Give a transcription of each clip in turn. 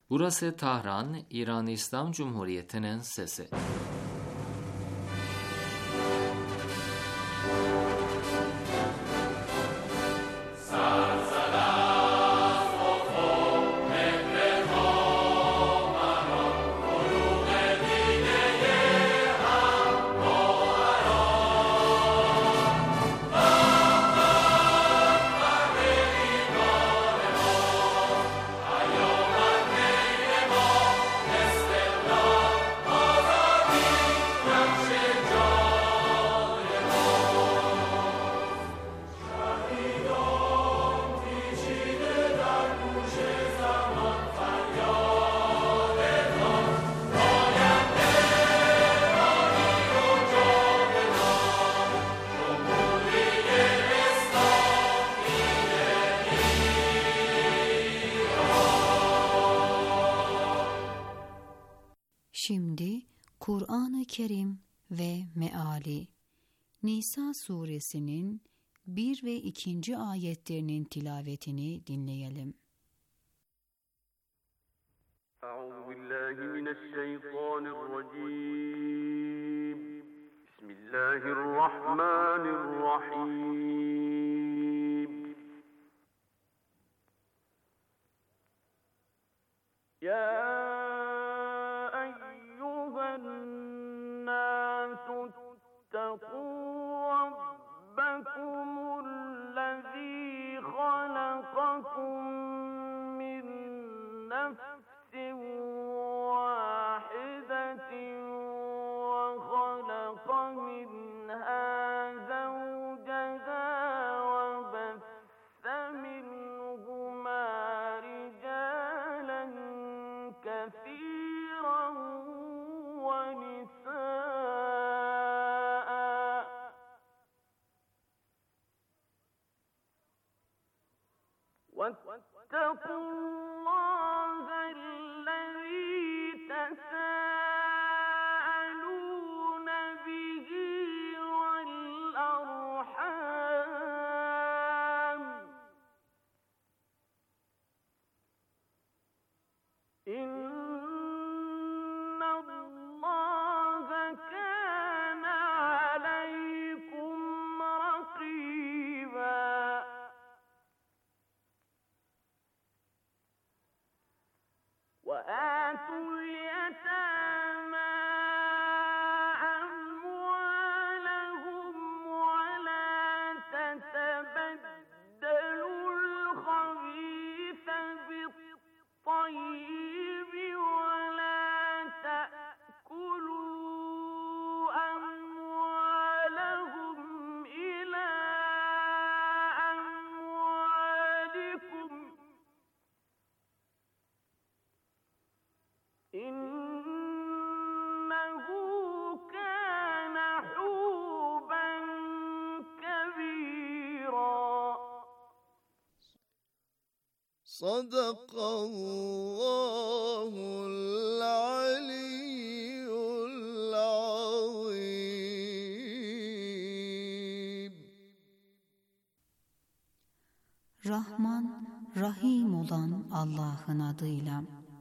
Burası Tahran, İran İslam Cumhuriyeti'nin sesi. Şimdi Kur'an-ı Kerim ve Meali, Nisa suresinin 1 ve 2. ayetlerinin tilavetini dinleyelim. Euzubillahimineşşeytanirracim. Bismillahirrahmanirrahim. Ya اتقوا ربكم الذي خلقكم من نفس واحدة وخلق منها زوجها وبث منهما رجالا كثيرا واتقوا الله الذي تساءلون به والأرحام إن الله كان عليكم رقيبا وآتوا اليتامى أموالهم ولا تتبدلوا الخبيث بالطيب ولا تأكلوا أموالهم إلى أموالكم إنه كان حوبا كبيرا. صدق الله العلي العظيم. Rahman, Rahim olan Allah'ın adıyla.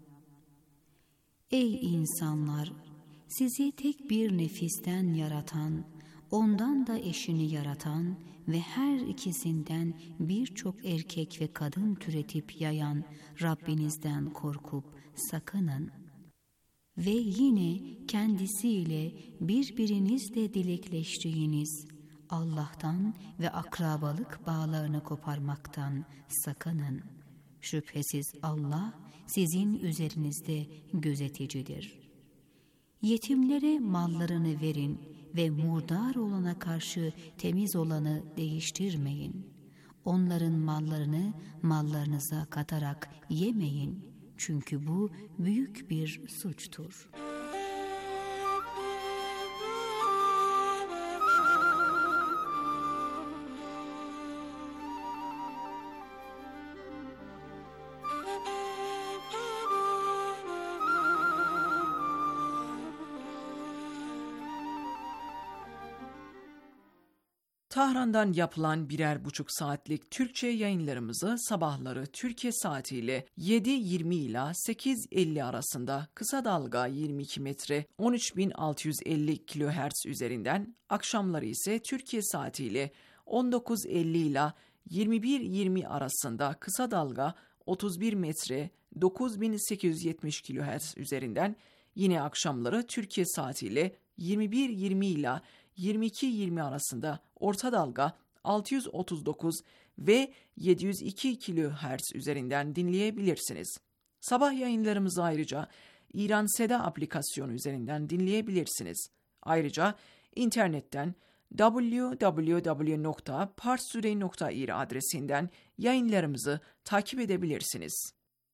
Ey insanlar! Sizi tek bir nefisten yaratan, ondan da eşini yaratan ve her ikisinden birçok erkek ve kadın türetip yayan Rabbinizden korkup sakının. Ve yine kendisiyle birbirinizle dilekleştiğiniz Allah'tan ve akrabalık bağlarını koparmaktan sakının. Şüphesiz Allah sizin üzerinizde gözeticidir. Yetimlere mallarını verin ve murdar olana karşı temiz olanı değiştirmeyin. Onların mallarını mallarınıza katarak yemeyin. Çünkü bu büyük bir suçtur. Tahran'dan yapılan 1,5 saatlik Türkçe yayınlarımızı sabahları Türkiye saatiyle 7.20 ila 8.50 arasında kısa dalga 22 metre 13.650 kHz üzerinden, akşamları ise Türkiye saatiyle 19.50 ila 21.20 arasında kısa dalga 31 metre 9.870 kHz üzerinden, yine akşamları Türkiye saatiyle 21.20 ila 22.20 arasında orta dalga 639 ve 702 kHz üzerinden dinleyebilirsiniz. Sabah yayınlarımızı ayrıca İran Seda aplikasyonu üzerinden dinleyebilirsiniz. Ayrıca internetten www.parstoday.ir adresinden yayınlarımızı takip edebilirsiniz.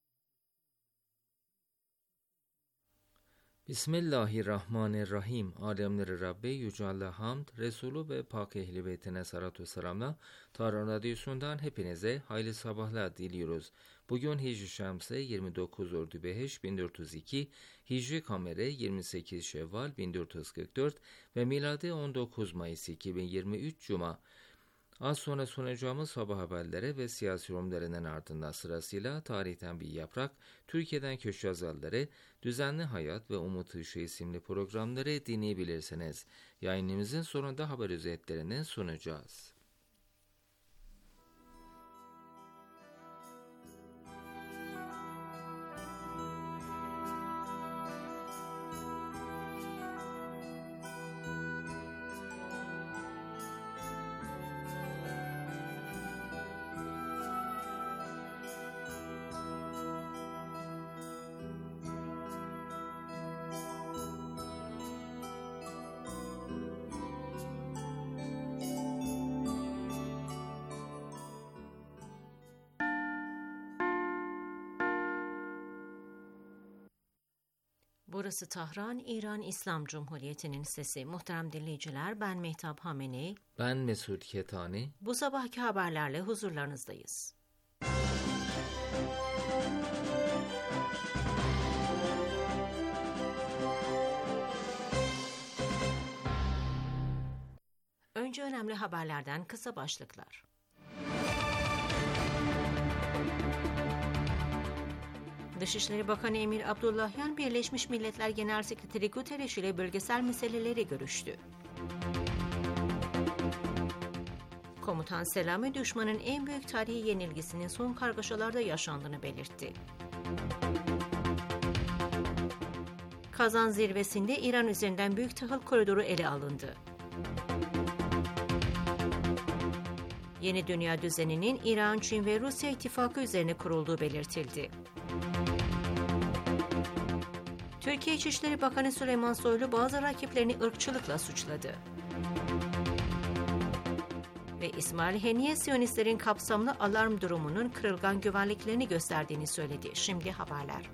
Bismillahirrahmanirrahim. Alemleri Rabbi Yüce Allah hamd, Resulü ve Pak Ehli Beytine salatu selamla Tahran Radyosu'ndan hepinize hayırlı sabahlar diliyoruz. Bugün Hicri Şemsi 29 Ordübeheş 1402, Hicri Kameri 28 Şevval 1444 ve miladi 19 Mayıs 2023 Cuma. Az sonra sunacağımız sabah haberleri ve siyasi yorumlarının ardından sırasıyla tarihten bir yaprak, Türkiye'den köşe yazarları, düzenli hayat ve umut ışığı isimli programları dinleyebilirsiniz. Yayınımızın sonunda haber özetlerini sunacağız. Burası Tahran, İran İslam Cumhuriyeti'nin sesi. Muhterem dinleyiciler, ben Mehtap Hamenei. Ben Mesut Ketani. Bu sabahki haberlerle huzurlarınızdayız. Önce önemli haberlerden kısa başlıklar. Dışişleri Bakanı Emir Abdullahian, Birleşmiş Milletler Genel Sekreteri Guterres ile bölgesel meseleleri görüştü. Komutan Selami, düşmanın en büyük tarihi yenilgisinin son kargaşalarda yaşandığını belirtti. Kazan zirvesinde İran üzerinden büyük tahıl koridoru ele alındı. Yeni dünya düzeninin İran, Çin ve Rusya ittifakı üzerine kurulduğu belirtildi. Türkiye İçişleri Bakanı Süleyman Soylu bazı rakiplerini ırkçılıkla suçladı. Ve İsmail Haniye, Siyonistlerin kapsamlı alarm durumunun kırılgan güvenliklerini gösterdiğini söyledi. Şimdi haberler.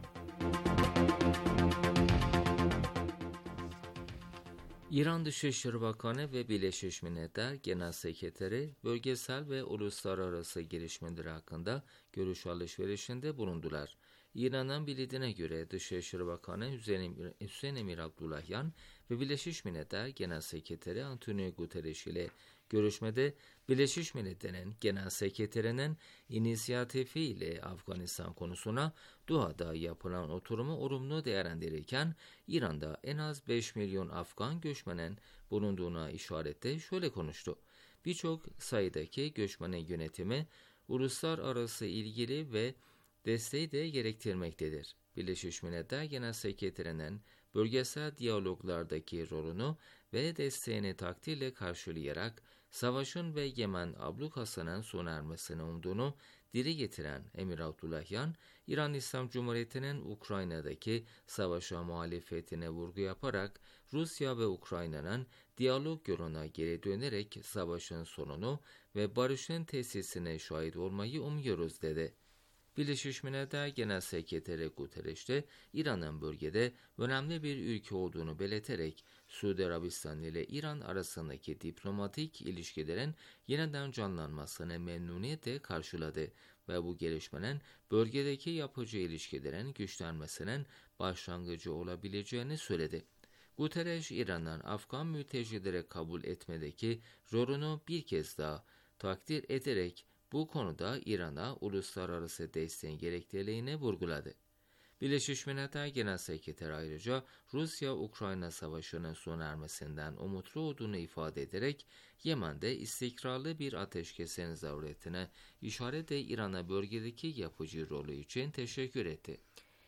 İran Dışişleri Bakanı ve Birleşmiş Milletler Genel Sekreteri bölgesel ve uluslararası gelişmeler hakkında görüş alışverişinde bulundular. İran'ın bildiğine göre Dışişleri Bakanı Hüseyin Emir Abdullahian ve Birleşmiş Milletler Genel Sekreteri Antonio Guterres ile görüşmede Birleşmiş Milletler'in Genel Sekreterinin inisiyatifiyle Afganistan konusuna Doha'da yapılan oturumu olumlu değerlendirirken, İran'da en az 5 milyon Afgan göçmenin bulunduğuna işaretle şöyle konuştu. Birçok sayıdaki göçmenin yönetimi uluslararası ilgili ve desteği de gerektirmektedir. Birleşmiş Milletler Genel Sekreterinin bölgesel diyaloglardaki rolünü ve desteğini takdirle karşılayarak savaşın ve Yemen ablukasının sona ermesini umduğunu dile getiren Emir Abdullahian, İran İslam Cumhuriyeti'nin Ukrayna'daki savaşa muhalefetine vurgu yaparak Rusya ve Ukrayna'nın diyalog yoluna geri dönerek savaşın sonunu ve barışın tesisine şahit olmayı umuyoruz dedi. Birleşmiş Milletler Genel Sekreteri Guterres de İran'ın bölgede önemli bir ülke olduğunu belirterek Suudi Arabistan ile İran arasındaki diplomatik ilişkilerin yeniden canlanmasını memnuniyetle karşıladı ve bu gelişmenin bölgedeki yapıcı ilişkilerin güçlenmesinin başlangıcı olabileceğini söyledi. Guterres, İran'dan Afgan mültecileri kabul etmedeki rolünü bir kez daha takdir ederek bu konuda İran'a uluslararası desteğin gerekliliğini vurguladı. Birleşmiş Milletler Genel Sekreteri ayrıca Rusya-Ukrayna savaşının sona ermesinden umutlu olduğunu ifade ederek Yemen'de istikrarlı bir ateşkesin zaruretine işaret de İran'a bölgedeki yapıcı rolü için teşekkür etti.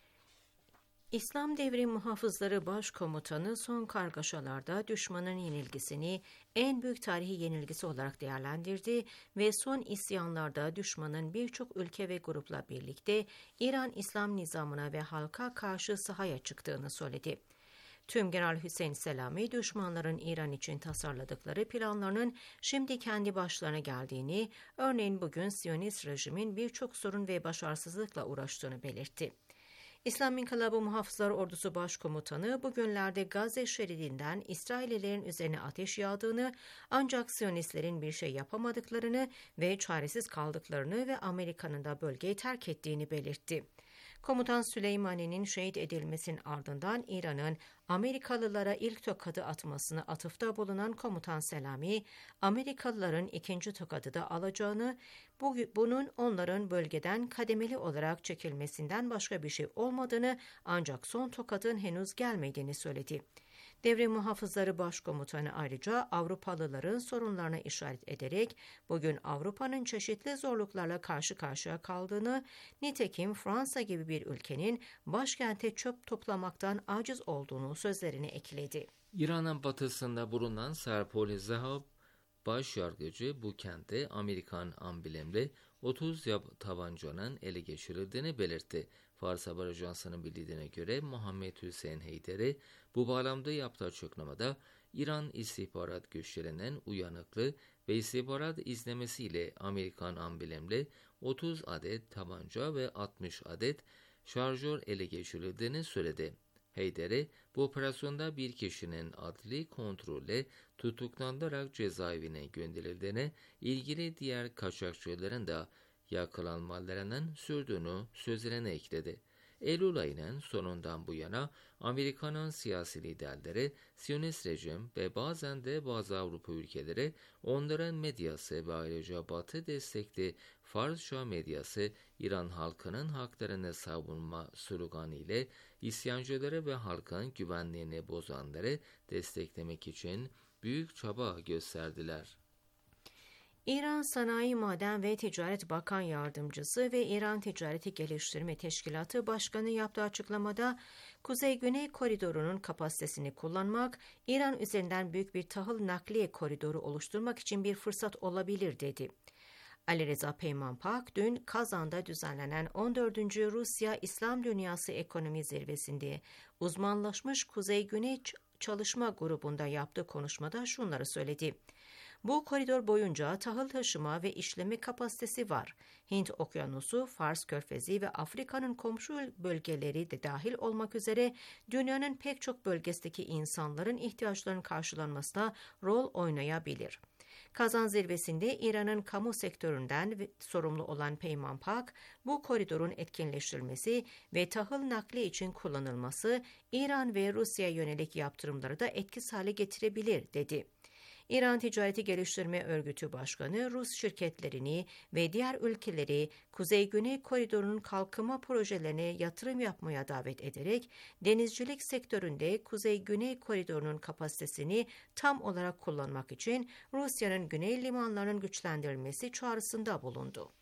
İslam Devrim Muhafızları Başkomutanı son kargaşalarda düşmanın yenilgisini en büyük tarihi yenilgisi olarak değerlendirdi ve son isyanlarda düşmanın birçok ülke ve grupla birlikte İran İslam nizamına ve halka karşı sahaya çıktığını söyledi. Tümgeneral Hüseyin Selami, düşmanların İran için tasarladıkları planlarının şimdi kendi başlarına geldiğini, örneğin bugün Siyonist rejimin birçok sorun ve başarısızlıkla uğraştığını belirtti. İslam İnkılabı Muhafızlar Ordusu Başkomutanı bugünlerde Gazze şeridinden İsraillilerin üzerine ateş yağdığını, ancak Siyonistlerin bir şey yapamadıklarını ve çaresiz kaldıklarını ve Amerika'nın da bölgeyi terk ettiğini belirtti. Komutan Süleymani'nin şehit edilmesinin ardından İran'ın Amerikalılara ilk tokadı atmasına atıfta bulunan Komutan Selami, Amerikalıların ikinci tokadı da alacağını, bunun onların bölgeden kademeli olarak çekilmesinden başka bir şey olmadığını, ancak son tokadın henüz gelmediğini söyledi. Devrim Muhafızları Başkomutanı ayrıca Avrupalıların sorunlarına işaret ederek bugün Avrupa'nın çeşitli zorluklarla karşı karşıya kaldığını, nitekim Fransa gibi bir ülkenin başkente çöp toplamaktan aciz olduğunu sözlerine ekledi. İran'ın batısında bulunan Serpol Zahab başyargıcı bu kentte Amerikan amblemli 30 tabancanın ele geçirildiğini belirtti. Fars Haber Ajansı'nın bildiğine göre Muhammed Hüseyin Heyderi bu bağlamda yaptığı açıklamada İran istihbarat güçlerinin uyanıklığı ve istihbarat izlemesiyle Amerikan amblemli 30 adet tabanca ve 60 adet şarjör ele geçirildiğini söyledi. Heyderi, bu operasyonda bir kişinin adli kontrolle tutuklanarak cezaevine gönderildiğine, ilgili diğer kaçakçıların da yakalanmalarının sürdüğünü sözlerine ekledi. Eylül ayının sonundan bu yana Amerika'nın siyasi liderleri, Siyonist rejim ve bazen de bazı Avrupa ülkeleri, onların medyası ve ayrıca Batı destekli Farsça medyası İran halkının haklarını savunma sloganı ile isyancıları ve halkın güvenliğini bozanları desteklemek için büyük çaba gösterdiler. İran Sanayi, Maden ve Ticaret Bakan Yardımcısı ve İran Ticareti Geliştirme Teşkilatı Başkanı yaptığı açıklamada, Kuzey-Güney koridorunun kapasitesini kullanmak, İran üzerinden büyük bir tahıl nakliye koridoru oluşturmak için bir fırsat olabilir dedi. Ali Reza Peymanpak, dün Kazan'da düzenlenen 14. Rusya İslam Dünyası Ekonomi Zirvesi'nde uzmanlaşmış Kuzey-Güney Çalışma Grubu'nda yaptığı konuşmada şunları söyledi. Bu koridor boyunca tahıl taşıma ve işleme kapasitesi var. Hint Okyanusu, Fars Körfezi ve Afrika'nın komşu bölgeleri de dahil olmak üzere dünyanın pek çok bölgesindeki insanların ihtiyaçlarının karşılanmasına rol oynayabilir. Kazan zirvesinde İran'ın kamu sektöründen sorumlu olan Peymanpak, bu koridorun etkinleştirilmesi ve tahıl nakli için kullanılması İran ve Rusya'ya yönelik yaptırımları da etkisiz hale getirebilir dedi. İran Ticareti Geliştirme Örgütü Başkanı, Rus şirketlerini ve diğer ülkeleri Kuzey-Güney Koridoru'nun kalkınma projelerine yatırım yapmaya davet ederek, denizcilik sektöründe Kuzey-Güney Koridoru'nun kapasitesini tam olarak kullanmak için Rusya'nın güney limanlarının güçlendirilmesi çağrısında bulundu.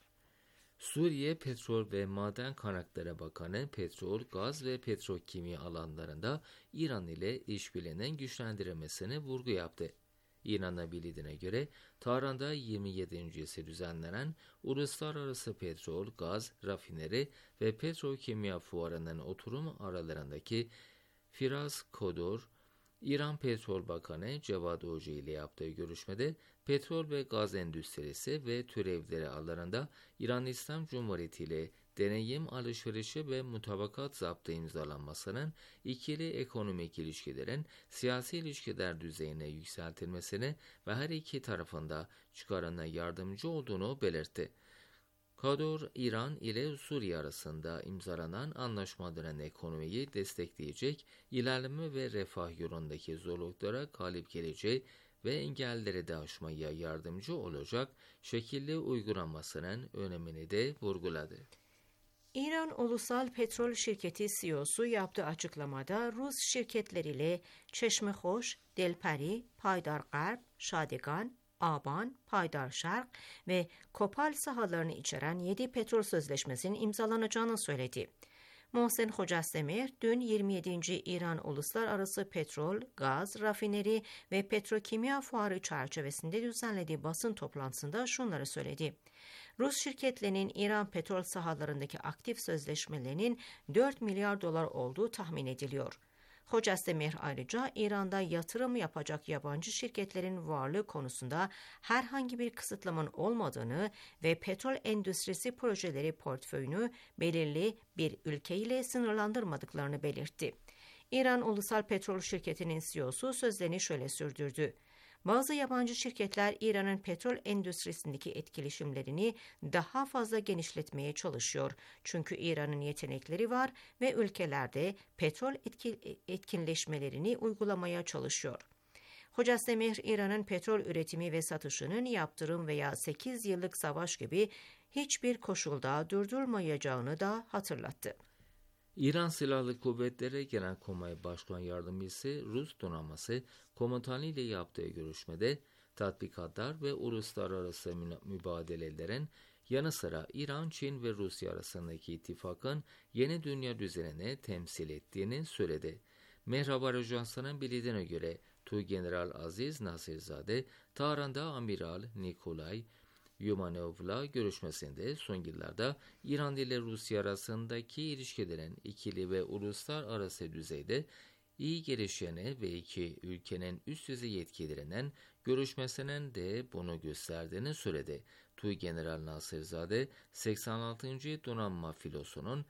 Suriye Petrol ve Maden Kaynakları Bakanı, petrol, gaz ve petrokimya alanlarında İran ile işbirliğinin güçlendirilmesine vurgu yaptı. İran'a bildiğine göre Tahran'da 27.si düzenlenen Uluslararası Petrol, Gaz, Rafineri ve Petrokimya Fuarı'nın oturum aralarındaki Firaz Kodor, İran Petrol Bakanı Cevad Hoca ile yaptığı görüşmede petrol ve gaz endüstrisi ve türevleri alanında İran İslam Cumhuriyeti ile deneyim alışverişi ve mutabakat zaptı imzalanmasının ikili ekonomik ilişkilerin siyasi ilişkiler düzeyine yükseltilmesine ve her iki tarafında çıkarına yardımcı olduğunu belirtti. Kador, İran ile Suriye arasında imzalanan anlaşmaların ekonomiyi destekleyecek, ilerleme ve refah yolundaki zorluklara galip geleceği ve engelleri de aşmaya yardımcı olacak şekilde uygulanmasının önemini de vurguladı. İran Ulusal Petrol Şirketi CEO'su yaptığı açıklamada Rus şirketleriyle Çeşmehoş, Delpari, Paydar Garp, Şadigan, Aban, Paydar Şark ve Kopal sahalarını içeren 7 petrol sözleşmesinin imzalanacağını söyledi. Mohsen Hocasdemir dün 27. İran Uluslararası Petrol, Gaz, Rafineri ve Petrokimya Fuarı çerçevesinde düzenlediği basın toplantısında şunları söyledi. Rus şirketlerinin İran petrol sahalarındaki aktif sözleşmelerinin 4 milyar dolar olduğu tahmin ediliyor. Hocasdemir ayrıca İran'da yatırım yapacak yabancı şirketlerin varlığı konusunda herhangi bir kısıtlamanın olmadığını ve petrol endüstrisi projeleri portföyünü belirli bir ülkeyle sınırlandırmadıklarını belirtti. İran Ulusal Petrol Şirketi'nin CEO'su sözlerini şöyle sürdürdü. Bazı yabancı şirketler İran'ın petrol endüstrisindeki etkileşimlerini daha fazla genişletmeye çalışıyor. Çünkü İran'ın yetenekleri var ve ülkelerde petrol etkinleşmelerini uygulamaya çalışıyor. Hocasdemir, İran'ın petrol üretimi ve satışının yaptırım veya 8 yıllık savaş gibi hiçbir koşulda durdurmayacağını da hatırlattı. İran Silahlı Kuvvetleri Genelkurmay Başkan Yardımcısı Rus donanması komutanı ile yaptığı görüşmede tatbikatlar ve uluslararası mübadelelerin yanı sıra İran, Çin ve Rusya arasındaki ittifakın yeni dünya düzenini temsil ettiğini söyledi. Mehr Haber Ajansı'nın bildiğine göre Tuğgeneral Aziz Nasirzade, Tahran'da Amiral Nikolay Yumanov'la görüşmesinde son yıllarda İran ile Rusya arasındaki ilişkilerin ikili ve uluslararası düzeyde iyi gelişene ve iki ülkenin üst düzey yetkililerinin görüşmesinin de bunu gösterdiğini söyledi. Tuğgeneral Nasirzade, 86. Donanma Filosu'nun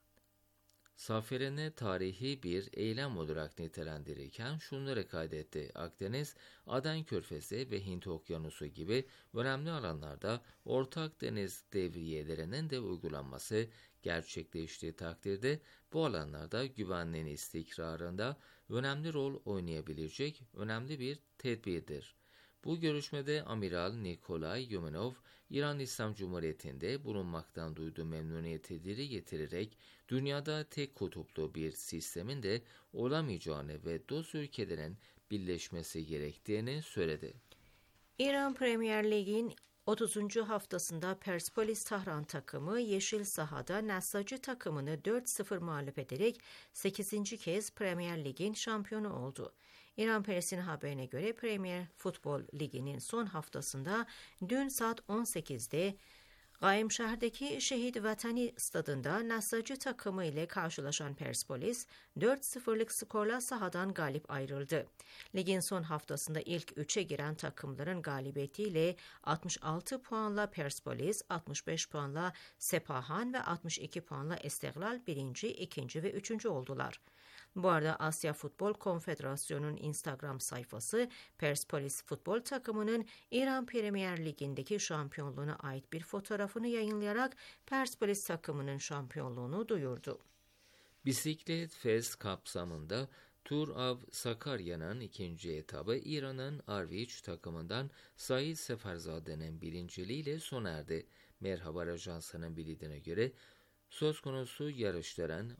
zaferini tarihi bir eylem olarak nitelendirirken şunları kaydetti. Akdeniz, Aden Körfezi ve Hint Okyanusu gibi önemli alanlarda ortak deniz devriyelerinin de uygulanması gerçekleştiği takdirde bu alanlarda güvenliğin istikrarında önemli rol oynayabilecek önemli bir tedbirdir. Bu görüşmede Amiral Nikolay Yumanov, İran İslam Cumhuriyeti'nde bulunmaktan duyduğu memnuniyeti dile getirerek dünyada tek kutuplu bir sistemin de olamayacağını ve dost ülkelerin birleşmesi gerektiğini söyledi. İran Premier Lig'in 30. haftasında Persepolis Tahran takımı yeşil sahada Nassacı takımını 4-0 mağlup ederek 8. kez Premier Lig'in şampiyonu oldu. İran Press'in haberine göre Premier Futbol Ligi'nin son haftasında dün saat 18'de Gayemşehir'deki Şehit Vatani stadında Nassacı takımı ile karşılaşan Persepolis 4-0'lık skorla sahadan galip ayrıldı. Ligin son haftasında ilk 3'e giren takımların galibiyetiyle 66 puanla Persepolis, 65 puanla Sepahan ve 62 puanla Esteglal 1. 2. ve 3. oldular. Bu arada Asya Futbol Konfederasyonu'nun Instagram sayfası Persepolis futbol takımının İran Premier Ligi'ndeki şampiyonluğuna ait bir fotoğrafını yayınlayarak Persepolis takımının şampiyonluğunu duyurdu. Bisiklet Fest kapsamında Tur av Sakarya'nın ikinci etabı İran'ın Arviç takımından Said Seferzade'nin birinciliğiyle sona erdi. Mehr Haber Ajansı'nın bildiğine göre söz konusu yarışların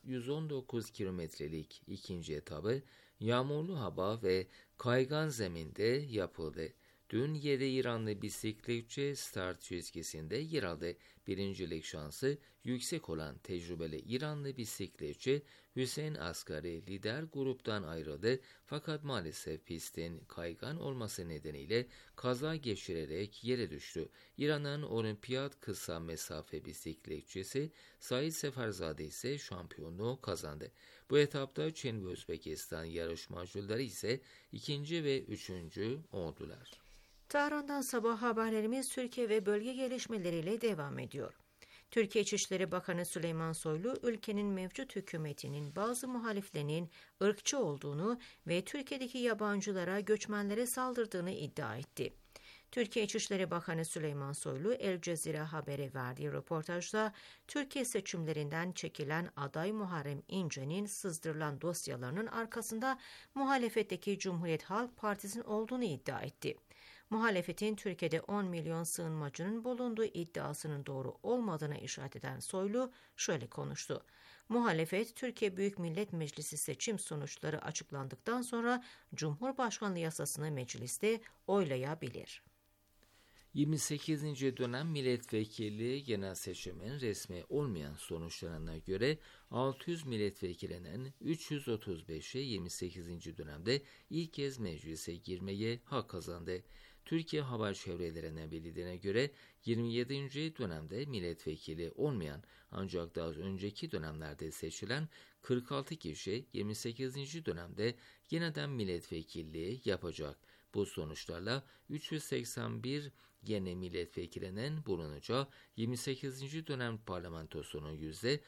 119 kilometrelik ikinci etabı yağmurlu hava ve kaygan zeminde yapıldı. Dün 7 İranlı bisikletçi start çizgisinde yer aldı. Birincilik şansı yüksek olan tecrübeli İranlı bisikletçi Hüseyin Asgari lider gruptan ayrıldı. Fakat maalesef pistin kaygan olması nedeniyle kaza geçirerek yere düştü. İran'ın olimpiyat kısa mesafe bisikletçisi Said Seferzade ise şampiyonluğu kazandı. Bu etapta Çin ve Özbekistan yarışmacıları ise ikinci ve üçüncü oldular. Tahran'dan sabah haberlerimiz Türkiye ve bölge gelişmeleriyle devam ediyor. Türkiye İçişleri Bakanı Süleyman Soylu, ülkenin mevcut hükümetinin bazı muhaliflerinin ırkçı olduğunu ve Türkiye'deki yabancılara, göçmenlere saldırdığını iddia etti. Türkiye İçişleri Bakanı Süleyman Soylu, El Cezire Haber'e verdiği röportajda, Türkiye seçimlerinden çekilen aday Muharrem İnce'nin sızdırılan dosyalarının arkasında muhalefetteki Cumhuriyet Halk Partisi'nin olduğunu iddia etti. Muhalefetin Türkiye'de 10 milyon sığınmacının bulunduğu iddiasının doğru olmadığına işaret eden Soylu şöyle konuştu. Muhalefet, Türkiye Büyük Millet Meclisi seçim sonuçları açıklandıktan sonra Cumhurbaşkanlığı yasasını mecliste oylayabilir. 28. dönem milletvekili genel seçimin resmi olmayan sonuçlarına göre 600 milletvekilinin 335'i 28. dönemde ilk kez meclise girmeye hak kazandı. Türkiye Haber Çevrelerine bildiğine göre 27. dönemde milletvekili olmayan ancak daha önceki dönemlerde seçilen 46 kişi 28. dönemde yeniden milletvekilliği yapacak. Bu sonuçlarla 381 yeni milletvekilinin bulunacağı 28. dönem parlamentosunun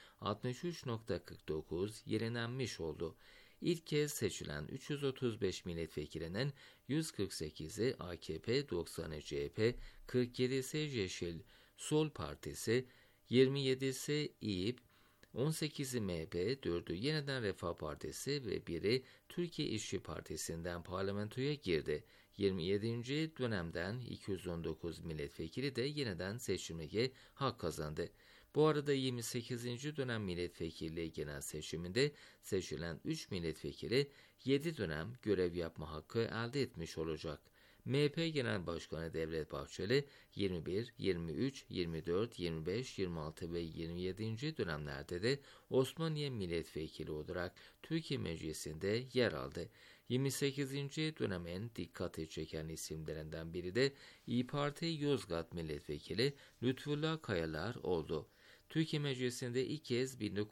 %63.49 yenilenmiş oldu. İlk kez seçilen 335 milletvekilinin 148'i AKP, 90'ı CHP, 47'si Yeşil Sol Partisi, 27'si İYİP, 18'i MHP, 4'ü Yeniden Refah Partisi ve 1'i Türkiye İşçi Partisi'nden parlamentoya girdi. 27. dönemden 219 milletvekili de yeniden seçilmeye hak kazandı. Bu arada 28. dönem milletvekilliği genel seçiminde seçilen 3 milletvekili 7 dönem görev yapma hakkı elde etmiş olacak. MHP Genel Başkanı Devlet Bahçeli 21, 23, 24, 25, 26 ve 27. dönemlerde de Osmaniye milletvekili olarak Türkiye Meclisi'nde yer aldı. 28. dönemin dikkati çeken isimlerinden biri de İYİ Parti Yozgat milletvekili Lütfullah Kayalar oldu. Türkiye Meclisi'nde ilk kez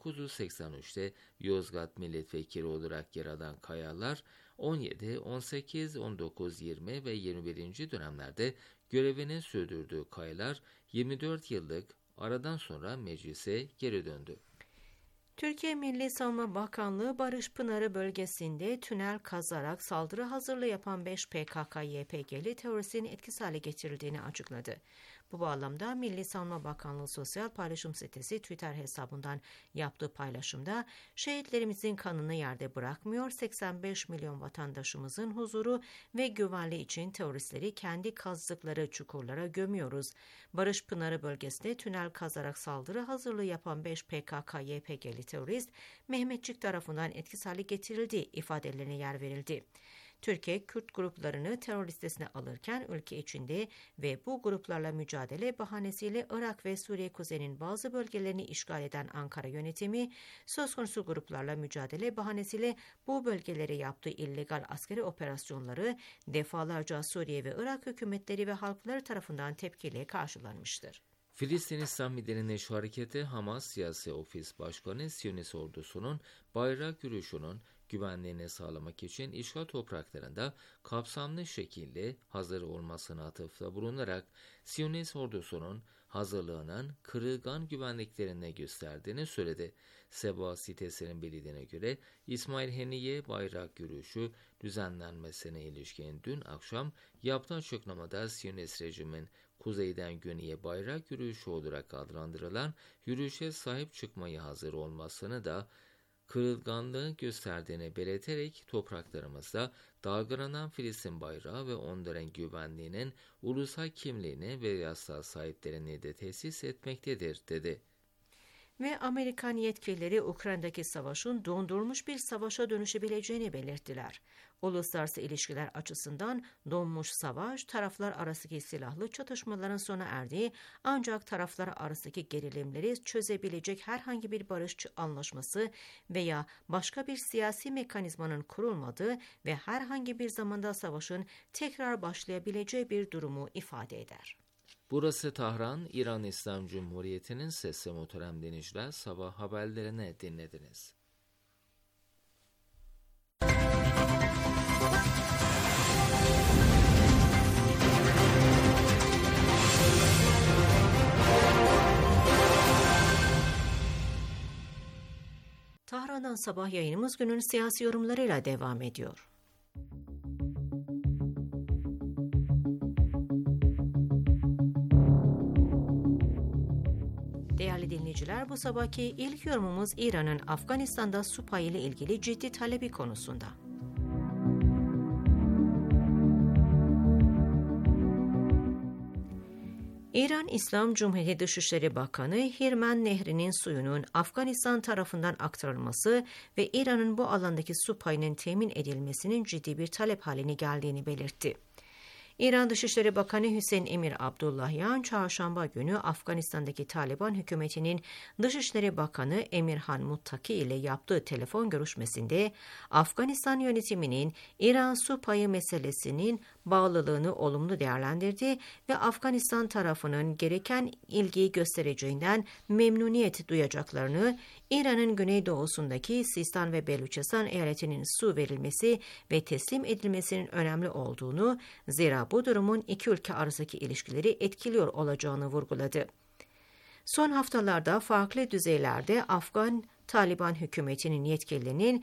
1983'te Yozgat milletvekili olarak yer alan Kayalar, 17, 18, 19, 20 ve 21. dönemlerde görevini sürdürdüğü Kayalar, 24 yıllık aradan sonra meclise geri döndü. Türkiye Milli Savunma Bakanlığı Barış Pınarı bölgesinde tünel kazarak saldırı hazırlığı yapan 5 PKK-YPG'li teröristin etkisiz hale getirildiğini açıkladı. Bu bağlamda Milli Savunma Bakanlığı Sosyal Paylaşım Sitesi Twitter hesabından yaptığı paylaşımda şehitlerimizin kanını yerde bırakmıyor, 85 milyon vatandaşımızın huzuru ve güvenliği için teröristleri kendi kazdıkları çukurlara gömüyoruz. Barış Pınarı bölgesinde tünel kazarak saldırı hazırlığı yapan 5 PKK-YPG'li terörist Mehmetçik tarafından etkisiz hale getirildi ifadelerine yer verildi. Türkiye, Kürt gruplarını terör listesine alırken ülke içinde ve bu gruplarla mücadele bahanesiyle Irak ve Suriye kuzeyinin bazı bölgelerini işgal eden Ankara yönetimi, söz konusu gruplarla mücadele bahanesiyle bu bölgelere yaptığı illegal askeri operasyonları defalarca Suriye ve Irak hükümetleri ve halkları tarafından tepkiyle karşılanmıştır. Filistin İslam Direniş Hareketi Hamas Siyasi Ofis Başkanı Siyonist ordusunun bayrak yürüyüşünün güvenliğini sağlamak için işgal topraklarında kapsamlı şekilde hazır olmasına atıfta bulunarak Siyonist ordusunun hazırlığının kırılgan güvenliklerine gösterdiğini söyledi. Seba sitesinin bildiğine göre İsmail Haniye bayrak yürüyüşü düzenlenmesine ilişkin dün akşam yaptığı açıklamada Siyonist rejimin kuzeyden güneye bayrak yürüyüşü olarak adlandırılan yürüyüşe sahip çıkmaya hazır olmasını da kırılganlığı gösterdiğini belirterek topraklarımızda dalgalanan Filistin bayrağı ve onların güvenliğinin ulusal kimliğini ve yasal sahiplerini de tesis etmektedir, dedi. Ve Amerikan yetkilileri Ukrayna'daki savaşın dondurulmuş bir savaşa dönüşebileceğini belirttiler. Uluslararası ilişkiler açısından donmuş savaş, taraflar arasındaki silahlı çatışmaların sona erdiği ancak taraflar arasındaki gerilimleri çözebilecek herhangi bir barışçı anlaşması veya başka bir siyasi mekanizmanın kurulmadığı ve herhangi bir zamanda savaşın tekrar başlayabileceği bir durumu ifade eder. Burası Tahran, İran İslam Cumhuriyeti'nin sesi muhterem dinleyiciler, sabah haberlerini dinlediniz. Tahran'dan sabah yayınımız günün siyasi yorumlarıyla devam ediyor. dinleyiciler, bu sabahki ilk yorumumuz İran'ın Afganistan'da su payı ile ilgili ciddi talebi konusunda. İran İslam Cumhuriyeti Dışişleri Bakanı, Hirmen Nehri'nin suyunun Afganistan tarafından aktarılması ve İran'ın bu alandaki su payının temin edilmesinin ciddi bir talep haline geldiğini belirtti. İran Dışişleri Bakanı Hüseyin Emir Abdullahian, çarşamba günü Afganistan'daki Taliban hükümetinin Dışişleri Bakanı Emirhan Muttaki ile yaptığı telefon görüşmesinde Afganistan yönetiminin İran su payı meselesinin bağlılığını olumlu değerlendirdi ve Afganistan tarafının gereken ilgiyi göstereceğinden memnuniyet duyacaklarını, İran'ın güneydoğusundaki Sistan ve Beluçistan eyaletinin su verilmesi ve teslim edilmesinin önemli olduğunu, zira bu durumun iki ülke arasındaki ilişkileri etkiliyor olacağını vurguladı. Son haftalarda farklı düzeylerde Afgan Taliban hükümetinin yetkililerinin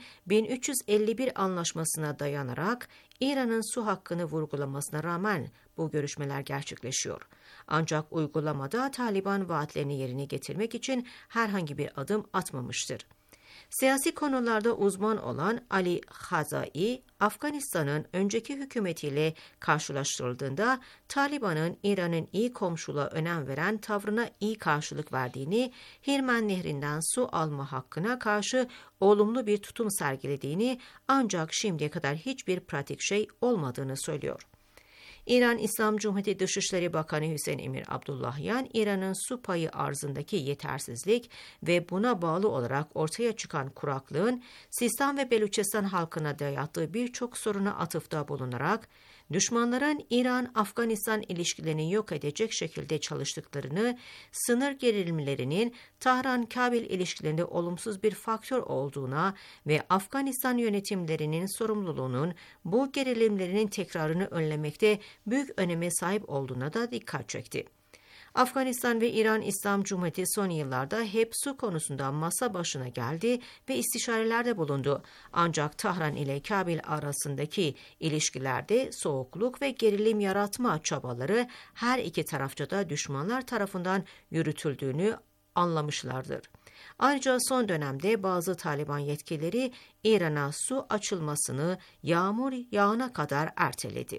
1351 anlaşmasına dayanarak İran'ın su hakkını vurgulamasına rağmen bu görüşmeler gerçekleşiyor. Ancak uygulamada Taliban vaatlerini yerine getirmek için herhangi bir adım atmamıştır. Siyasi konularda uzman olan Ali Hazai, Afganistan'ın önceki hükümetiyle karşılaştırıldığında Taliban'ın İran'ın iyi komşuluğa önem veren tavrına iyi karşılık verdiğini, Hirmen Nehri'nden su alma hakkına karşı olumlu bir tutum sergilediğini, ancak şimdiye kadar hiçbir pratik şey olmadığını söylüyor. İran İslam Cumhuriyeti Dışişleri Bakanı Hüseyin Emir Abdullahian, İran'ın su payı arzındaki yetersizlik ve buna bağlı olarak ortaya çıkan kuraklığın Sistan ve Beluçistan halkına dayattığı birçok soruna atıfta bulunarak, düşmanların İran-Afganistan ilişkilerini yok edecek şekilde çalıştıklarını, sınır gerilimlerinin Tahran-Kabil ilişkilerinde olumsuz bir faktör olduğuna ve Afganistan yönetimlerinin sorumluluğunun bu gerilimlerinin tekrarını önlemekte büyük öneme sahip olduğuna da dikkat çekti. Afganistan ve İran İslam Cumhuriyeti son yıllarda hep su konusunda masa başına geldi ve istişarelerde bulundu. Ancak Tahran ile Kabil arasındaki ilişkilerde soğukluk ve gerilim yaratma çabaları her iki tarafta da düşmanlar tarafından yürütüldüğünü anlamışlardır. Ayrıca son dönemde bazı Taliban yetkilileri İran'a su açılmasını yağmur yağana kadar erteledi.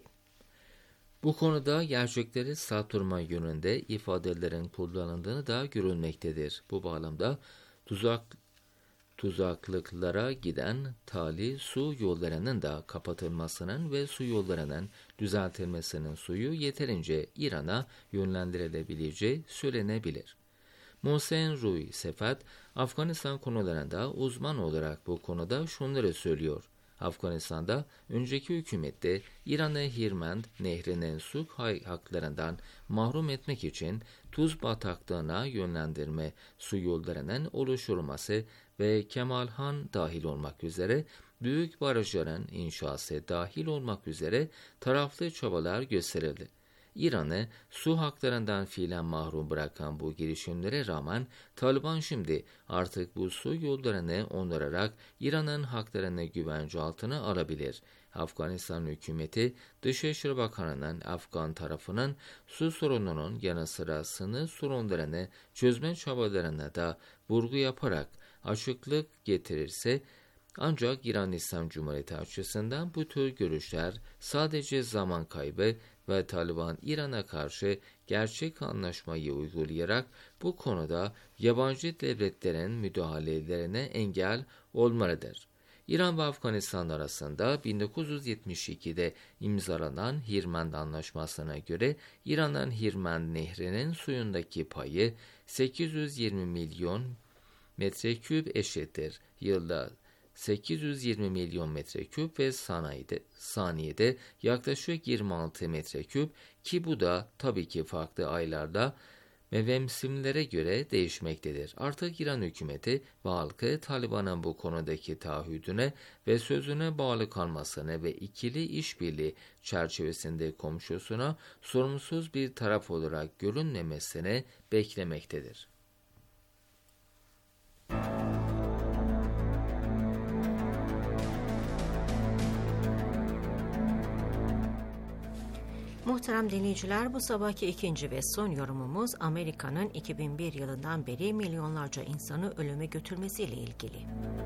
Bu konuda gerçekleri saptırma yönünde ifadelerin kullanıldığını da görülmektedir. Bu bağlamda tuzaklıklara giden tali su yollarının da kapatılmasının ve su yollarının düzeltilmesinin suyu yeterince İran'a yönlendirilebileceği söylenebilir. Mohsen Rui Sefat, Afganistan konularında uzman olarak bu konuda şunları söylüyor. Afganistan'da önceki hükümette İran'ı Hirmen Nehri'nin su haklarından mahrum etmek için Tuz bataklığına yönlendirme su yollarının oluşturulması ve Kemalhan dahil olmak üzere büyük barajların inşası dahil olmak üzere taraflı çabalar gösterildi. İran'ı su haklarından fiilen mahrum bırakan bu girişimlere rağmen Taliban şimdi artık bu su yollarını onararak İran'ın haklarını güvence altına alabilir. Afganistan hükümeti Dışişleri Bakanı'nın Afgan tarafının su sorununun yanı sıra sınır sorunlarını çözme çabalarına da vurgu yaparak açıklık getirirse, ancak İran İslam Cumhuriyeti açısından bu tür görüşler sadece zaman kaybı ve Taliban İran'a karşı gerçek anlaşmayı uygulayarak bu konuda yabancı devletlerin müdahalelerine engel olmalıdır. İran ve Afganistan arasında 1972'de imzalanan Hirmen Anlaşması'na göre İran'ın Hirmen Nehri'nin suyundaki payı 820 milyon metreküp eşittir. Yılda 820 milyon metreküp ve saniyede yaklaşık 26 metreküp, ki bu da tabii ki farklı aylarda ve mevsimlere göre değişmektedir. Artık İran hükümeti ve halkı Taliban'ın bu konudaki taahhüdüne ve sözüne bağlı kalmasını ve ikili işbirliği çerçevesinde komşusuna sorumsuz bir taraf olarak görünmemesini beklemektedir. Muhterem dinleyiciler, bu sabahki ikinci ve son yorumumuz Amerika'nın 2001 yılından beri milyonlarca insanı ölüme götürmesiyle ilgili.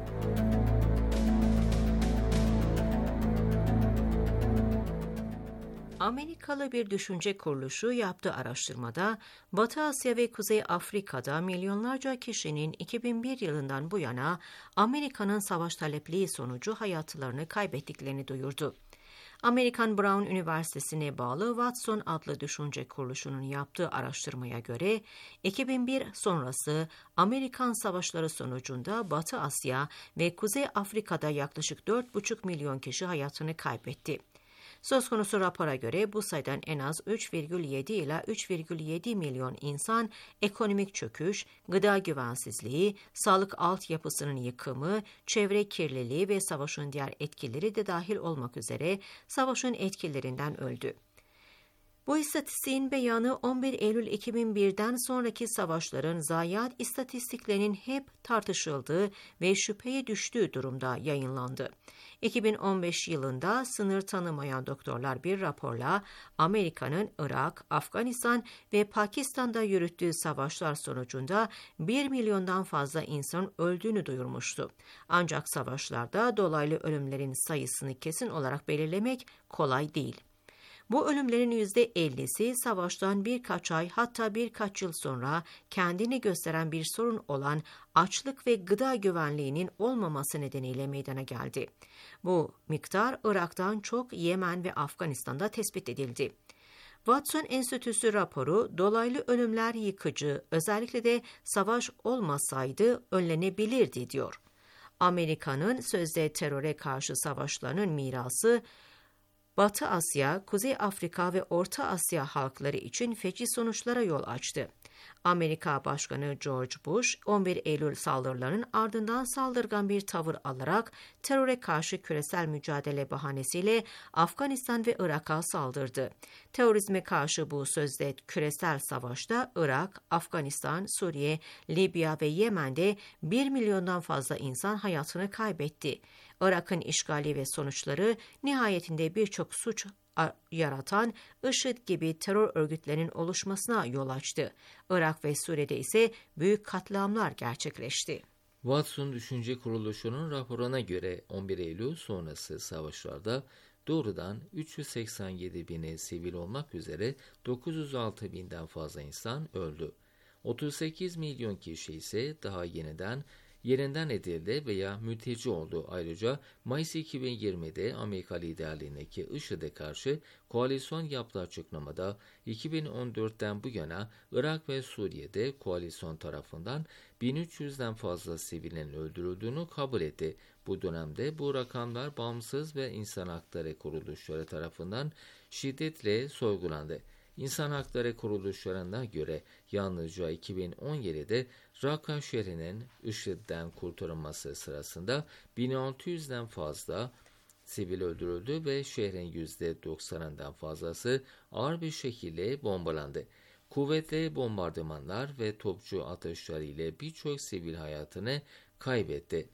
Amerikalı bir düşünce kuruluşu yaptığı araştırmada Batı Asya ve Kuzey Afrika'da milyonlarca kişinin 2001 yılından bu yana Amerika'nın savaş talepliği sonucu hayatlarını kaybettiklerini duyurdu. Amerikan Brown Üniversitesi'ne bağlı Watson adlı düşünce kuruluşunun yaptığı araştırmaya göre 2001 sonrası Amerikan savaşları sonucunda Batı Asya ve Kuzey Afrika'da yaklaşık 4,5 milyon kişi hayatını kaybetti. Söz konusu rapora göre bu sayıdan en az 3,7 ila 3,7 milyon insan ekonomik çöküş, gıda güvensizliği, sağlık altyapısının yıkımı, çevre kirliliği ve savaşın diğer etkileri de dahil olmak üzere savaşın etkilerinden öldü. Bu istatistiğin beyanı 11 Eylül 2001'den sonraki savaşların zayiat istatistiklerinin hep tartışıldığı ve şüpheye düştüğü durumda yayınlandı. 2015 yılında sınır tanımayan doktorlar bir raporla Amerika'nın Irak, Afganistan ve Pakistan'da yürüttüğü savaşlar sonucunda 1 milyondan fazla insan öldüğünü duyurmuştu. Ancak savaşlarda dolaylı ölümlerin sayısını kesin olarak belirlemek kolay değil. Bu ölümlerin %50'si savaştan birkaç ay hatta birkaç yıl sonra kendini gösteren bir sorun olan açlık ve gıda güvenliğinin olmaması nedeniyle meydana geldi. Bu miktar Irak'tan çok Yemen ve Afganistan'da tespit edildi. Watson Enstitüsü raporu dolaylı ölümler yıkıcı, özellikle de savaş olmasaydı önlenebilirdi diyor. Amerika'nın sözde teröre karşı savaşlarının mirası, Batı Asya, Kuzey Afrika ve Orta Asya halkları için feci sonuçlara yol açtı. Amerika Başkanı George Bush, 11 Eylül saldırılarının ardından saldırgan bir tavır alarak teröre karşı küresel mücadele bahanesiyle Afganistan ve Irak'a saldırdı. Terörizme karşı bu sözde küresel savaşta Irak, Afganistan, Suriye, Libya ve Yemen'de 1 milyondan fazla insan hayatını kaybetti. Irak'ın işgali ve sonuçları nihayetinde birçok suç yaratan IŞİD gibi terör örgütlerinin oluşmasına yol açtı. Irak ve Suriye'de ise büyük katliamlar gerçekleşti. Watson Düşünce Kuruluşu'nun raporuna göre 11 Eylül sonrası savaşlarda doğrudan 387 bini sivil olmak üzere 906 binden fazla insan öldü. 38 milyon kişi ise daha yerinden edildi veya mülteci oldu. Ayrıca Mayıs 2020'de Amerika liderliğindeki IŞİD'e karşı koalisyon yaptığı açıklamada 2014'ten bu yana Irak ve Suriye'de koalisyon tarafından 1300'den fazla sivilin öldürüldüğünü kabul etti. Bu dönemde bu rakamlar bağımsız ve insan hakları kuruluşları tarafından şiddetle sorgulandı. İnsan hakları kuruluşlarına göre yalnızca 2017'de Raqqa şehrinin IŞİD'den kurtarılması sırasında 1600'den fazla sivil öldürüldü ve şehrin %90'ından fazlası ağır bir şekilde bombalandı. Kuvvetli bombardımanlar ve topçu atışları ile birçok sivil hayatını kaybetti.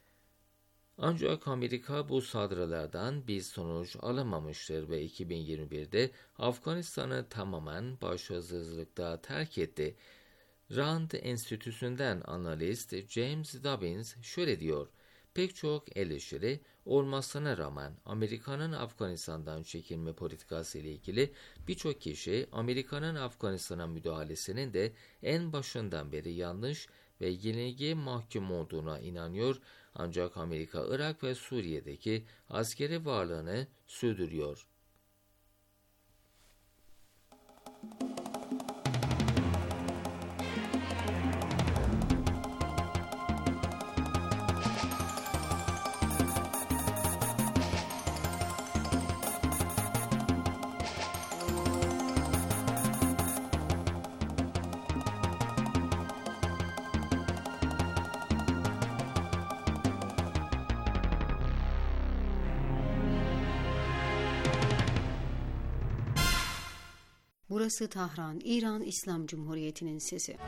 Ancak Amerika bu saldırılardan bir sonuç alamamıştır ve 2021'de Afganistan'ı tamamen başarısızlıkla terk etti. Rand Enstitüsü'nden analist James Dobbins şöyle diyor: pek çok eleştiri olmasına rağmen Amerika'nın Afganistan'dan çekilme politikası ile ilgili birçok kişi Amerika'nın Afganistan'a müdahalesinin de en başından beri yanlış ve yenilgiye mahkum olduğuna inanıyor. Ancak Amerika, Irak ve Suriye'deki askeri varlığını sürdürüyor. Burası Tahran, İran İslam Cumhuriyeti'nin sesi.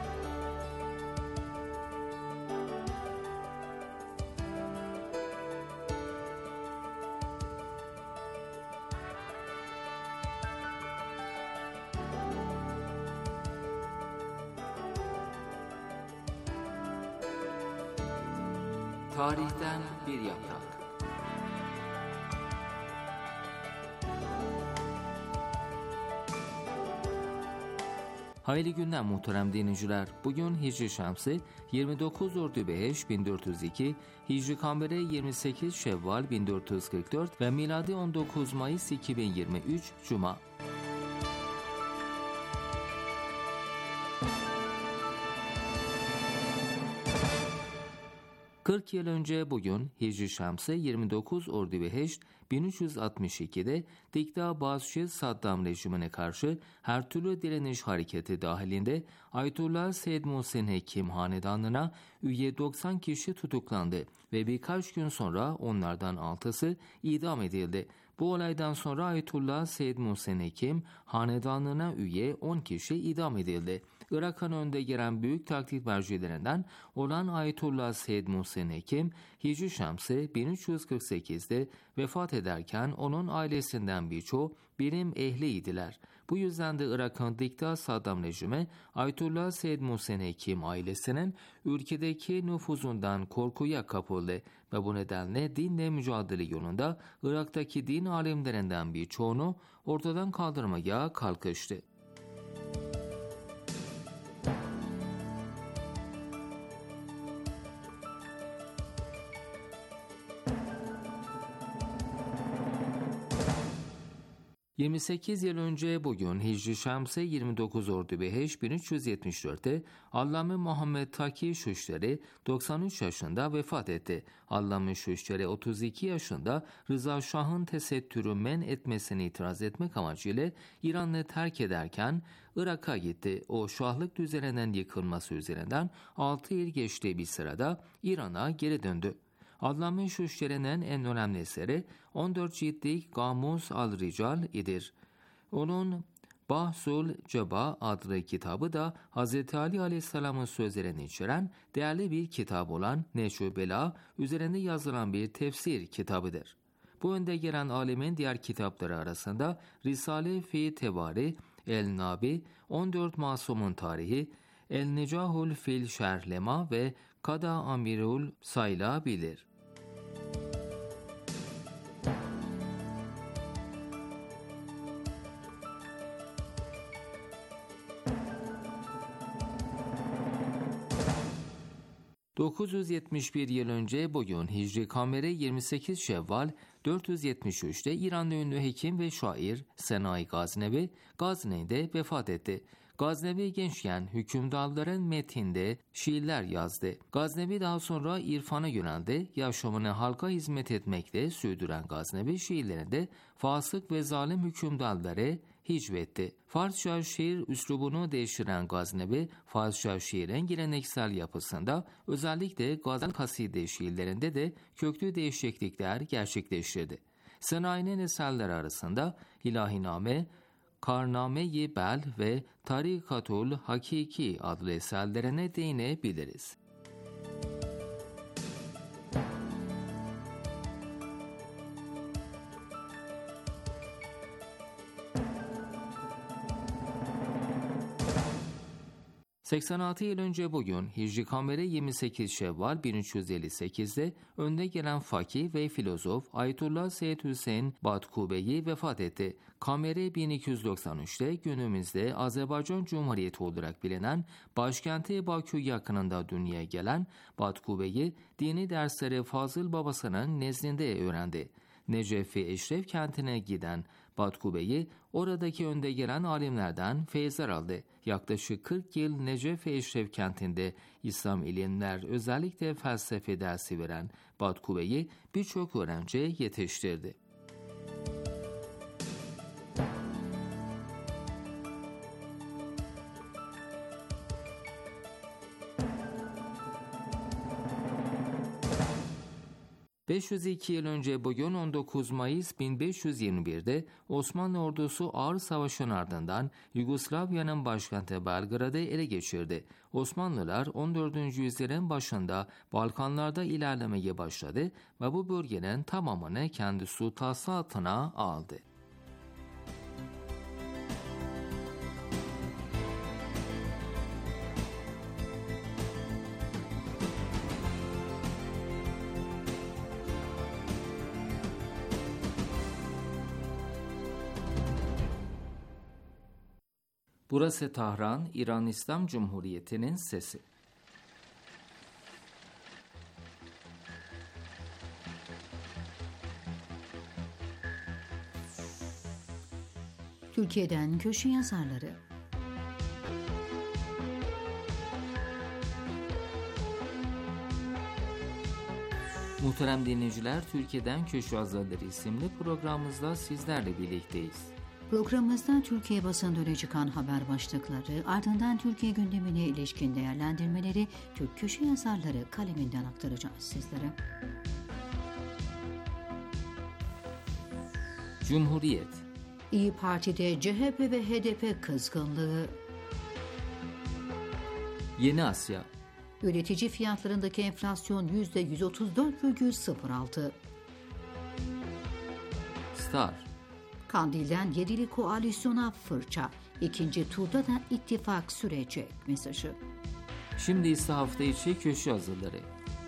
Tarihten bir yaprak. Hayırlı günler muhterem dinleyiciler. Bugün Hicri Şemsi 29 Ordubehişt 1402, Hicri Kameri 28 Şevval 1444 ve miladi 19 Mayıs 2023 Cuma. ...40 yıl önce bugün Hicri Şemsi 29 Ordubehişt 1362'de Dikta Bazşi Saddam rejimine karşı her türlü direniş hareketi dahilinde Ayetullah Seyyid Muhsin Hekim hanedanlığına üye 90 kişi tutuklandı ve birkaç gün sonra onlardan 6'sı idam edildi. Bu olaydan sonra Ayetullah Seyyid Muhsin Hekim hanedanlığına üye 10 kişi idam edildi. Irak'ın önde gelen büyük taktik mercilerinden olan Ayetullah Seyyid Muhsin Hekim, Hicri Şemsi 1348'de vefat ederken onun ailesinden birçoğu bilim ehliydiler. Bu yüzden de Irak'ın dikta Saddam rejimi Ayetullah Seyyid Muhsin Hekim ailesinin ülkedeki nüfuzundan korkuya kapıldı ve bu nedenle dinle mücadele yolunda Irak'taki din alimlerinden birçoğunu ortadan kaldırmaya kalkıştı. ...28 yıl önce bugün Hicri Şemsi 29 Ordubehişt 1374'te Allame Muhammed Taki Şuşteri 93 yaşında vefat etti. Allame Şuşteri 32 yaşında Rıza Şah'ın tesettürü men etmesini itiraz etmek amacıyla İran'ı terk ederken Irak'a gitti. O şahlık düzeninden yıkılması üzerinden 6 yıl geçtiği bir sırada İran'a geri döndü. Allame Şuşteri'nin en önemli eseri 14 ciltlik Gamus al-Rical idir. Onun Bahsul Ceba adlı kitabı da Hz. Ali Aleyhisselam'ın sözlerini içeren değerli bir kitap olan Neşü Bela üzerinde yazılan bir tefsir kitabıdır. Bu önde gelen alemin diğer kitapları arasında Risale fi Tevari, El-Nabi, 14 Masumun Tarihi, El-Necahul fil Şerhlema ve Kada Amirul Sayla bilir. ...971 yıl önce bugün Hicri Kameri 28 Şevval 473'te İranlı ünlü hekim ve şair Senai Gaznevi, Gazne'de vefat etti. Gaznevi gençken hükümdarların metninde şiirler yazdı. Gaznevi daha sonra irfana yöneldi. Yaşamını halka hizmet etmekle sürdüren Gaznevi şiirlerinde fasık ve zalim hükümdarları hicvetti. Farsça şiir üslubunu değiştiren Gaznevi, Farsça şiirin geleneksel yapısında özellikle gazel kaside şiirlerinde de köklü değişiklikler gerçekleştirdi. Senai'nin eserleri arasında İlahiname, Karname-i Bel ve Tarikatul Hakiki adlı eserlerine değinebiliriz. ...86 yıl önce bugün Hicri Kameri 28 Şevval 1358'de önde gelen fakih ve filozof Ayetullah Seyyid Hüseyin Batkubeyi vefat etti. Kameri 1293'te günümüzde Azerbaycan Cumhuriyeti olarak bilinen başkenti Bakü yakınında dünyaya gelen Batkubeyi dini dersleri Fazıl babasının nezdinde öğrendi. Necef-i Eşref kentine giden Batkubeyi oradaki önde gelen alimlerden feyizler aldı. Yaklaşık 40 yıl Necef-i Eşref kentinde İslam ilimler özellikle felsefe dersi veren Batkubeyi birçok öğrenci yetiştirdi. ...502 yıl önce bugün 19 Mayıs 1521'de Osmanlı ordusu ağır savaşın ardından Yugoslavya'nın başkenti Belgrad'ı ele geçirdi. Osmanlılar 14. yüzyılın başında Balkanlarda ilerlemeye başladı ve bu bölgenin tamamını kendi sultası altına aldı. Burası Tahran, İran İslam Cumhuriyeti'nin sesi. Türkiye'den köşe yazarları. Muhterem dinleyiciler, Türkiye'den Köşe Yazarları isimli programımızda sizlerle birlikteyiz. Programımızda Türkiye basında öne çıkan haber başlıkları, ardından Türkiye gündemine ilişkin değerlendirmeleri Türk köşe yazarları kaleminden aktaracağız sizlere. Cumhuriyet. İYİ Parti'de CHP ve HDP kızgınlığı. Yeni Asya. Üretici fiyatlarındaki enflasyon %134,06. Star. Kandil'den yedili koalisyona fırça. İkinci turda da ittifak sürecek mesajı. Şimdi ise hafta içi köşe yazıları.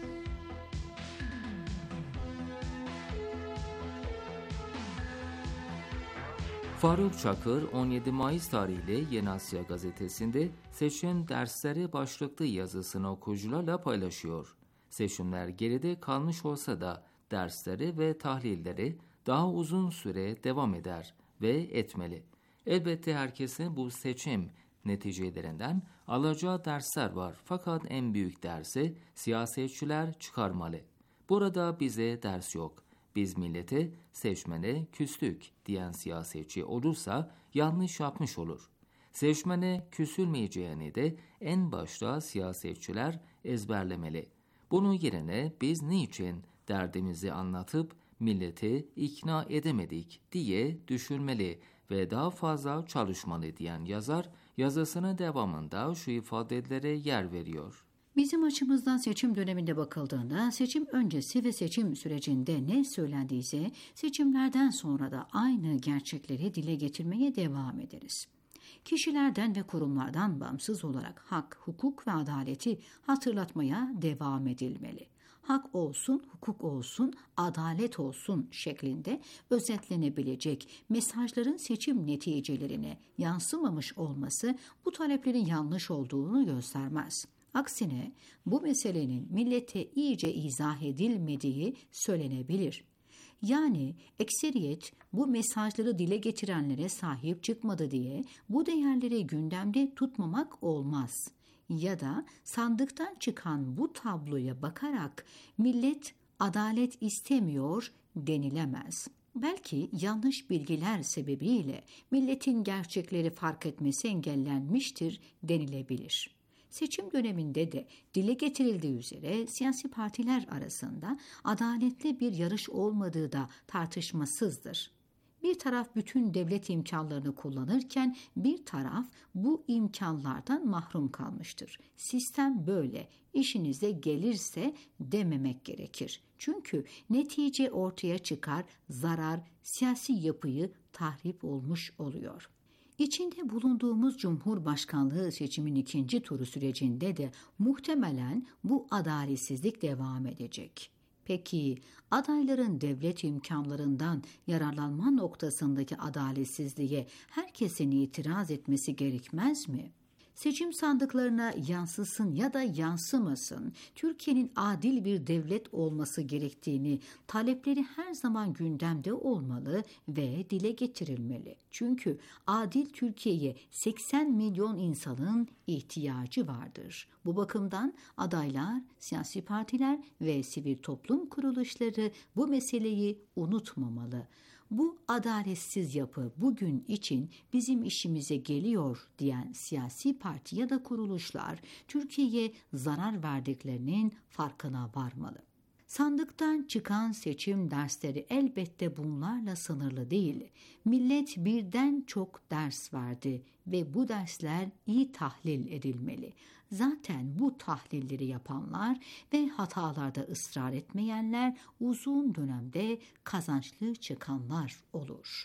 Faruk Çakır 17 Mayıs tarihli Yeni Asya gazetesinde seçim dersleri başlıklı yazısını okuyucularla paylaşıyor. Seçimler geride kalmış olsa da dersleri ve tahlilleri daha uzun süre devam eder ve etmeli. Elbette herkesin bu seçim neticelerinden alacağı dersler var, fakat en büyük dersi siyasetçiler çıkarmalı. Burada bize ders yok. Biz millete, seçmene küstük diyen siyasetçi olursa yanlış yapmış olur. Seçmene küsülmeyeceğini de en başta siyasetçiler ezberlemeli. Bunun yerine biz niçin derdimizi anlatıp milleti ikna edemedik diye düşünmeli ve daha fazla çalışmalı diyen yazar, yazısının devamında şu ifadelere yer veriyor. Bizim açımızdan seçim döneminde bakıldığında seçim öncesi ve seçim sürecinde ne söylendiyse seçimlerden sonra da aynı gerçekleri dile getirmeye devam ederiz. Kişilerden ve kurumlardan bağımsız olarak hak, hukuk ve adaleti hatırlatmaya devam edilmeli. Hak olsun, hukuk olsun, adalet olsun şeklinde özetlenebilecek mesajların seçim neticelerine yansımamış olması bu taleplerin yanlış olduğunu göstermez. Aksine bu meselenin millete iyice izah edilmediği söylenebilir. Yani ekseriyet bu mesajları dile getirenlere sahip çıkmadı diye bu değerleri gündemde tutmamak olmaz. Ya da sandıktan çıkan bu tabloya bakarak millet adalet istemiyor denilemez. Belki yanlış bilgiler sebebiyle milletin gerçekleri fark etmesi engellenmiştir denilebilir. Seçim döneminde de dile getirildiği üzere siyasi partiler arasında adaletli bir yarış olmadığı da tartışmasızdır. Bir taraf bütün devlet imkanlarını kullanırken bir taraf bu imkanlardan mahrum kalmıştır. Sistem böyle, işinize gelirse dememek gerekir. Çünkü netice ortaya çıkar, zarar siyasi yapıyı tahrip olmuş oluyor. İçinde bulunduğumuz Cumhurbaşkanlığı seçimin ikinci turu sürecinde de muhtemelen bu adaletsizlik devam edecek. Peki adayların devlet imkanlarından yararlanma noktasındaki adaletsizliğe herkesin itiraz etmesi gerekmez mi? Seçim sandıklarına yansısın ya da yansımasın, Türkiye'nin adil bir devlet olması gerektiğini, talepleri her zaman gündemde olmalı ve dile getirilmeli. Çünkü adil Türkiye'ye 80 milyon insanın ihtiyacı vardır. Bu bakımdan adaylar, siyasi partiler ve sivil toplum kuruluşları bu meseleyi unutmamalı. Bu adaletsiz yapı bugün için bizim işimize geliyor diyen siyasi parti ya da kuruluşlar Türkiye'ye zarar verdiklerinin farkına varmalı. Sandıktan çıkan seçim dersleri elbette bunlarla sınırlı değil. Millet birden çok ders verdi ve bu dersler iyi tahlil edilmeli. Zaten bu tahlilleri yapanlar ve hatalarda ısrar etmeyenler uzun dönemde kazançlı çıkanlar olur.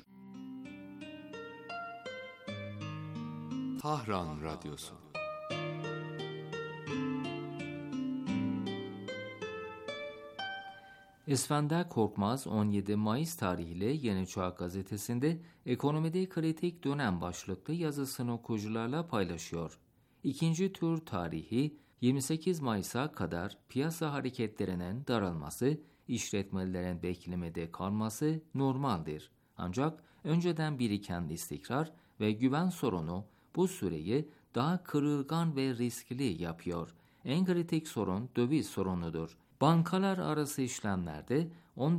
Tahran Radyosu. İskender Korkmaz 17 Mayıs tarihli Yeni Çağ gazetesinde ekonomide kritik dönem başlıklı yazısını okuyucularla paylaşıyor. İkinci tur tarihi 28 Mayıs'a kadar piyasa hareketlerinin daralması, işletmelerin beklemede kalması normaldir. Ancak önceden biriken istikrar ve güven sorunu bu süreyi daha kırılgan ve riskli yapıyor. En kritik sorun döviz sorunudur. Bankalar arası işlemlerde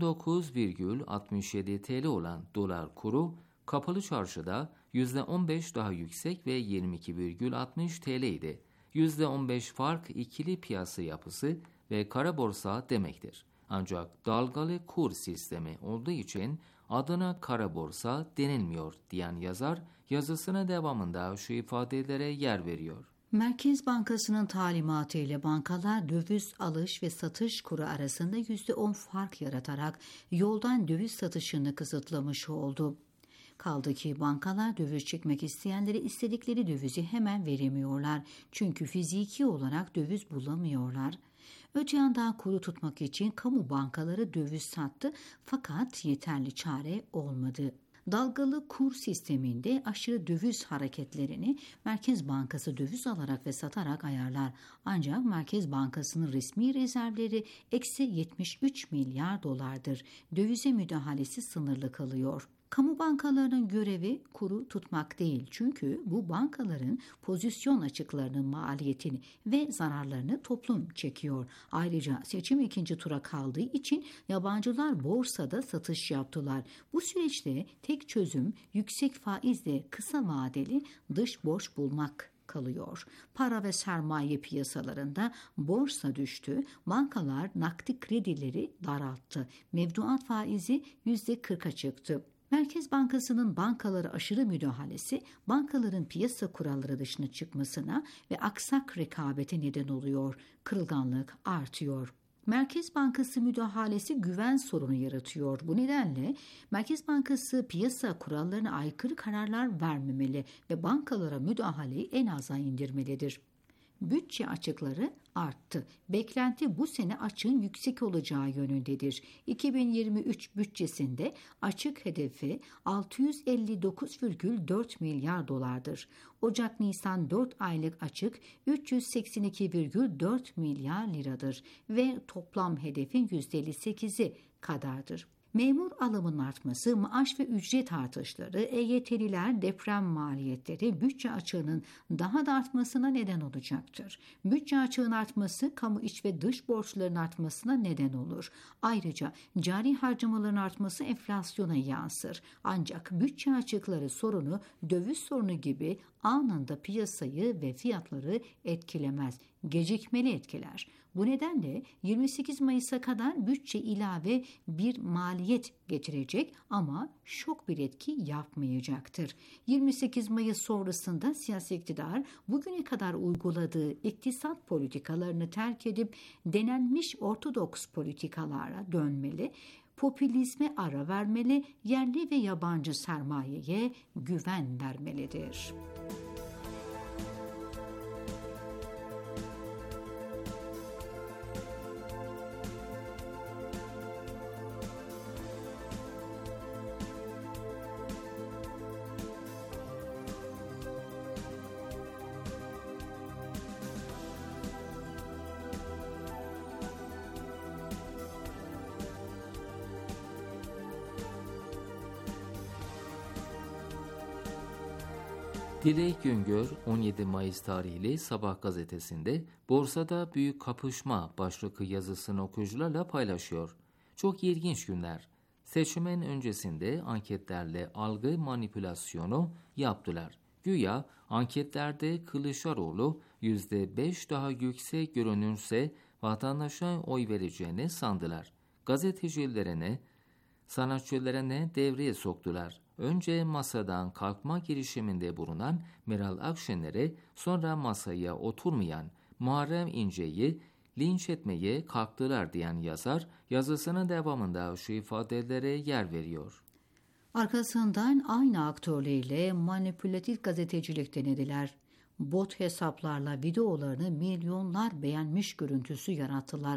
19,67 TL olan dolar kuru kapalı çarşıda %15 daha yüksek ve 22,60 TL idi. %15 fark ikili piyasa yapısı ve kara borsa demektir. Ancak dalgalı kur sistemi olduğu için adına kara borsa denilmiyor diyen yazar yazısına devamında şu ifadelere yer veriyor. Merkez Bankası'nın talimatı ile bankalar döviz alış ve satış kuru arasında %10 fark yaratarak yoldan döviz satışını kısıtlamış oldu. Kaldı ki bankalar döviz çekmek isteyenlere istedikleri dövizi hemen veremiyorlar. Çünkü fiziki olarak döviz bulamıyorlar. Öte yandan kuru tutmak için kamu bankaları döviz sattı fakat yeterli çare olmadı. Dalgalı kur sisteminde aşırı döviz hareketlerini Merkez Bankası döviz alarak ve satarak ayarlar. Ancak Merkez Bankası'nın resmi rezervleri eksi 73 milyar dolardır. Dövize müdahalesi sınırlı kalıyor. Kamu bankalarının görevi kuru tutmak değil. Çünkü bu bankaların pozisyon açıklarının maliyetini ve zararlarını toplum çekiyor. Ayrıca seçim ikinci tura kaldığı için yabancılar borsada satış yaptılar. Bu süreçte tek çözüm yüksek faizle kısa vadeli dış borç bulmak kalıyor. Para ve sermaye piyasalarında borsa düştü, bankalar nakdi kredileri daralttı. Mevduat faizi %40'a çıktı. Merkez Bankası'nın bankalara aşırı müdahalesi bankaların piyasa kuralları dışına çıkmasına ve aksak rekabete neden oluyor. Kırılganlık artıyor. Merkez Bankası müdahalesi güven sorunu yaratıyor. Bu nedenle Merkez Bankası piyasa kurallarına aykırı kararlar vermemeli ve bankalara müdahaleyi en aza indirmelidir. Bütçe açıkları arttı. Beklenti bu sene açığın yüksek olacağı yönündedir. 2023 bütçesinde açık hedefi 659,4 milyar dolardır. Ocak-Nisan 4 aylık açık 382,4 milyar liradır ve toplam hedefin %58'i kadardır. Memur alımının artması, maaş ve ücret artışları, EYT'liler, deprem maliyetleri bütçe açığının daha da artmasına neden olacaktır. Bütçe açığının artması, kamu iç ve dış borçların artmasına neden olur. Ayrıca cari harcamaların artması enflasyona yansır. Ancak bütçe açıkları sorunu, döviz sorunu gibi anında piyasayı ve fiyatları etkilemez. Gecikmeli etkiler. Bu nedenle 28 Mayıs'a kadar bütçe ilave bir maliyet getirecek ama şok bir etki yapmayacaktır. 28 Mayıs sonrasında siyasi iktidar bugüne kadar uyguladığı iktisat politikalarını terk edip denenmiş ortodoks politikalara dönmeli, popülizme ara vermeli, yerli ve yabancı sermayeye güven vermelidir. Dilek Güngör 17 Mayıs tarihli Sabah gazetesinde borsada büyük kapışma başlıklı yazısını okuyucularla paylaşıyor. Çok ilginç günler. Seçimin öncesinde anketlerle algı manipülasyonu yaptılar. Güya anketlerde Kılıçdaroğlu %5 daha yüksek görünürse vatandaşa oy vereceğini sandılar. Gazetecilerine, sanatçılarına devreye soktular. Önce masadan kalkma girişiminde bulunan Meral Akşener'e, sonra masaya oturmayan Muharrem İnce'yi linç etmeye kalktılar diyen yazar yazısının devamında şu ifadelere yer veriyor. Arkasından aynı aktörleriyle manipülatif gazetecilik denediler. Bot hesaplarla videolarını milyonlar beğenmiş görüntüsü yarattılar.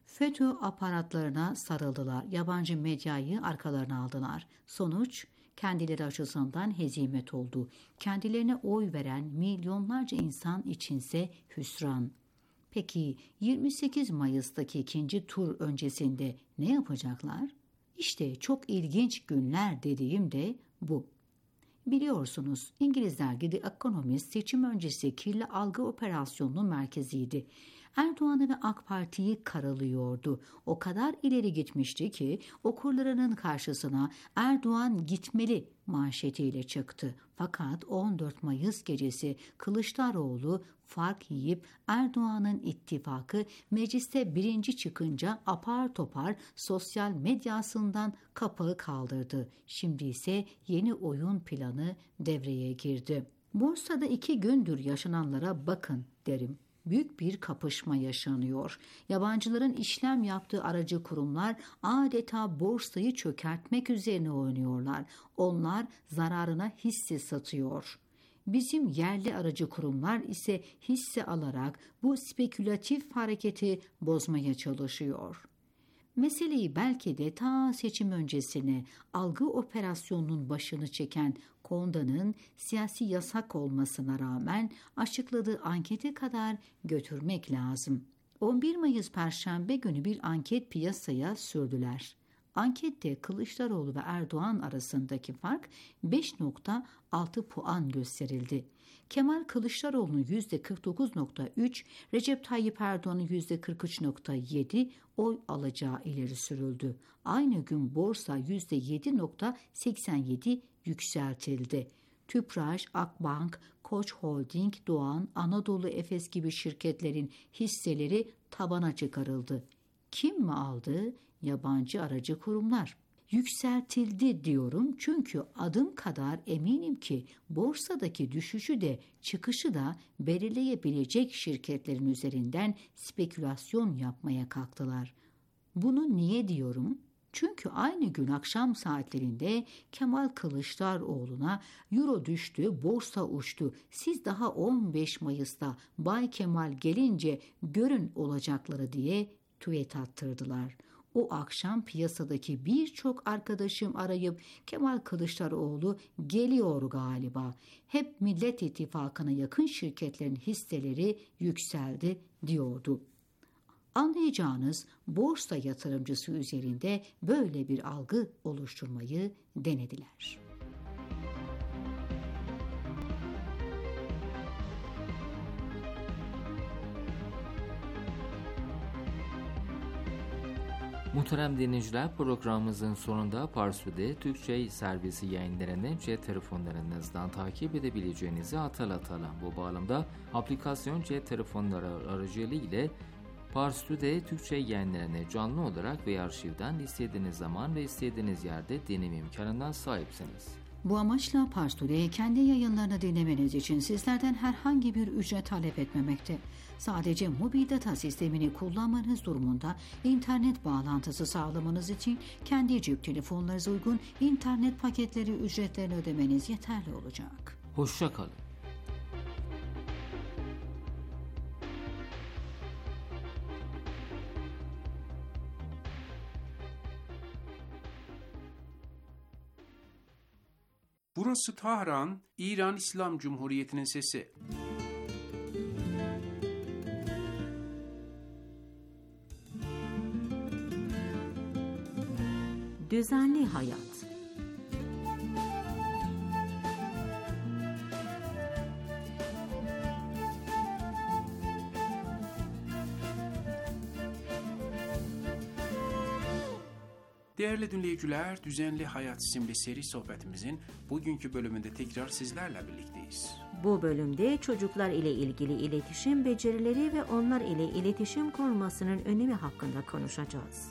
FETÖ aparatlarına sarıldılar. Yabancı medyayı arkalarına aldılar. Sonuç kendileri açısından hezimet oldu. Kendilerine oy veren milyonlarca insan içinse hüsran. Peki 28 Mayıs'taki ikinci tur öncesinde ne yapacaklar? İşte çok ilginç günler dediğim de bu. Biliyorsunuz İngiliz dergi The Economist seçim öncesi kirli algı operasyonunun merkeziydi. Erdoğan'ı ve AK Parti'yi karalıyordu. O kadar ileri gitmişti ki okurlarının karşısına Erdoğan gitmeli manşetiyle çıktı. Fakat 14 Mayıs gecesi Kılıçdaroğlu fark yiyip Erdoğan'ın ittifakı mecliste birinci çıkınca apar topar sosyal medyasından kapağı kaldırdı. Şimdi ise yeni oyun planı devreye girdi. Borsada 2 gündür yaşananlara bakın derim. Büyük bir kapışma yaşanıyor. Yabancıların işlem yaptığı aracı kurumlar adeta borsayı çökertmek üzerine oynuyorlar. Onlar zararına hisse satıyor. Bizim yerli aracı kurumlar ise hisse alarak bu spekülatif hareketi bozmaya çalışıyor. Meseleyi belki de ta seçim öncesine algı operasyonunun başını çeken Konda'nın siyasi yasak olmasına rağmen açıkladığı ankete kadar götürmek lazım. 11 Mayıs Perşembe günü bir anket piyasaya sürdüler. Ankette Kılıçdaroğlu ve Erdoğan arasındaki fark 5,6 puan gösterildi. Kemal Kılıçdaroğlu'nun %49,3, Recep Tayyip Erdoğan'ın %43,7 oy alacağı ileri sürüldü. Aynı gün borsa %7,87 yükseltildi. Tüpraş, Akbank, Koç Holding, Doğan, Anadolu Efes gibi şirketlerin hisseleri tabana çıkarıldı. Kim mi aldı? Yabancı aracı kurumlar. Yükseltildi diyorum çünkü adım kadar eminim ki borsadaki düşüşü de çıkışı da belirleyebilecek şirketlerin üzerinden spekülasyon yapmaya kalktılar. Bunu niye diyorum? Çünkü aynı gün akşam saatlerinde Kemal Kılıçdaroğlu'na euro düştü, borsa uçtu. Siz daha 15 Mayıs'ta Bay Kemal gelince görün olacakları diye tweet attırdılar. O akşam piyasadaki birçok arkadaşım arayıp Kemal Kılıçdaroğlu geliyor galiba. Hep Millet İttifakı'na yakın şirketlerin hisseleri yükseldi diyordu. Anlayacağınız borsa yatırımcısı üzerinde böyle bir algı oluşturmayı denediler. Muhterem dinleyiciler, programımızın sonunda Parsu'da Türkçe servisi yayınlarını cep telefonlarınızdan takip edebileceğinizi hatırlatalım. Bu bağlamda aplikasyon cep telefonları aracılığıyla Parsu'da Türkçe yayınlarını canlı olarak ve arşivden istediğiniz zaman ve istediğiniz yerde dinleme imkanına sahipsiniz. Bu amaçla Parsu'da kendi yayınlarını dinlemeniz için sizlerden herhangi bir ücret talep etmemekte. Sadece mobil data sistemini kullanmanız durumunda internet bağlantısı sağlamanız için kendi cep telefonlarınıza uygun internet paketleri ücretlerini ödemeniz yeterli olacak. Hoşça kalın. Burası Tahran, İran İslam Cumhuriyeti'nin sesi. Düzenli hayat. Değerli dinleyiciler, Düzenli Hayat isimli seri sohbetimizin bugünkü bölümünde tekrar sizlerle birlikteyiz. Bu bölümde çocuklar ile ilgili iletişim becerileri ve onlar ile iletişim kurmasının önemi hakkında konuşacağız.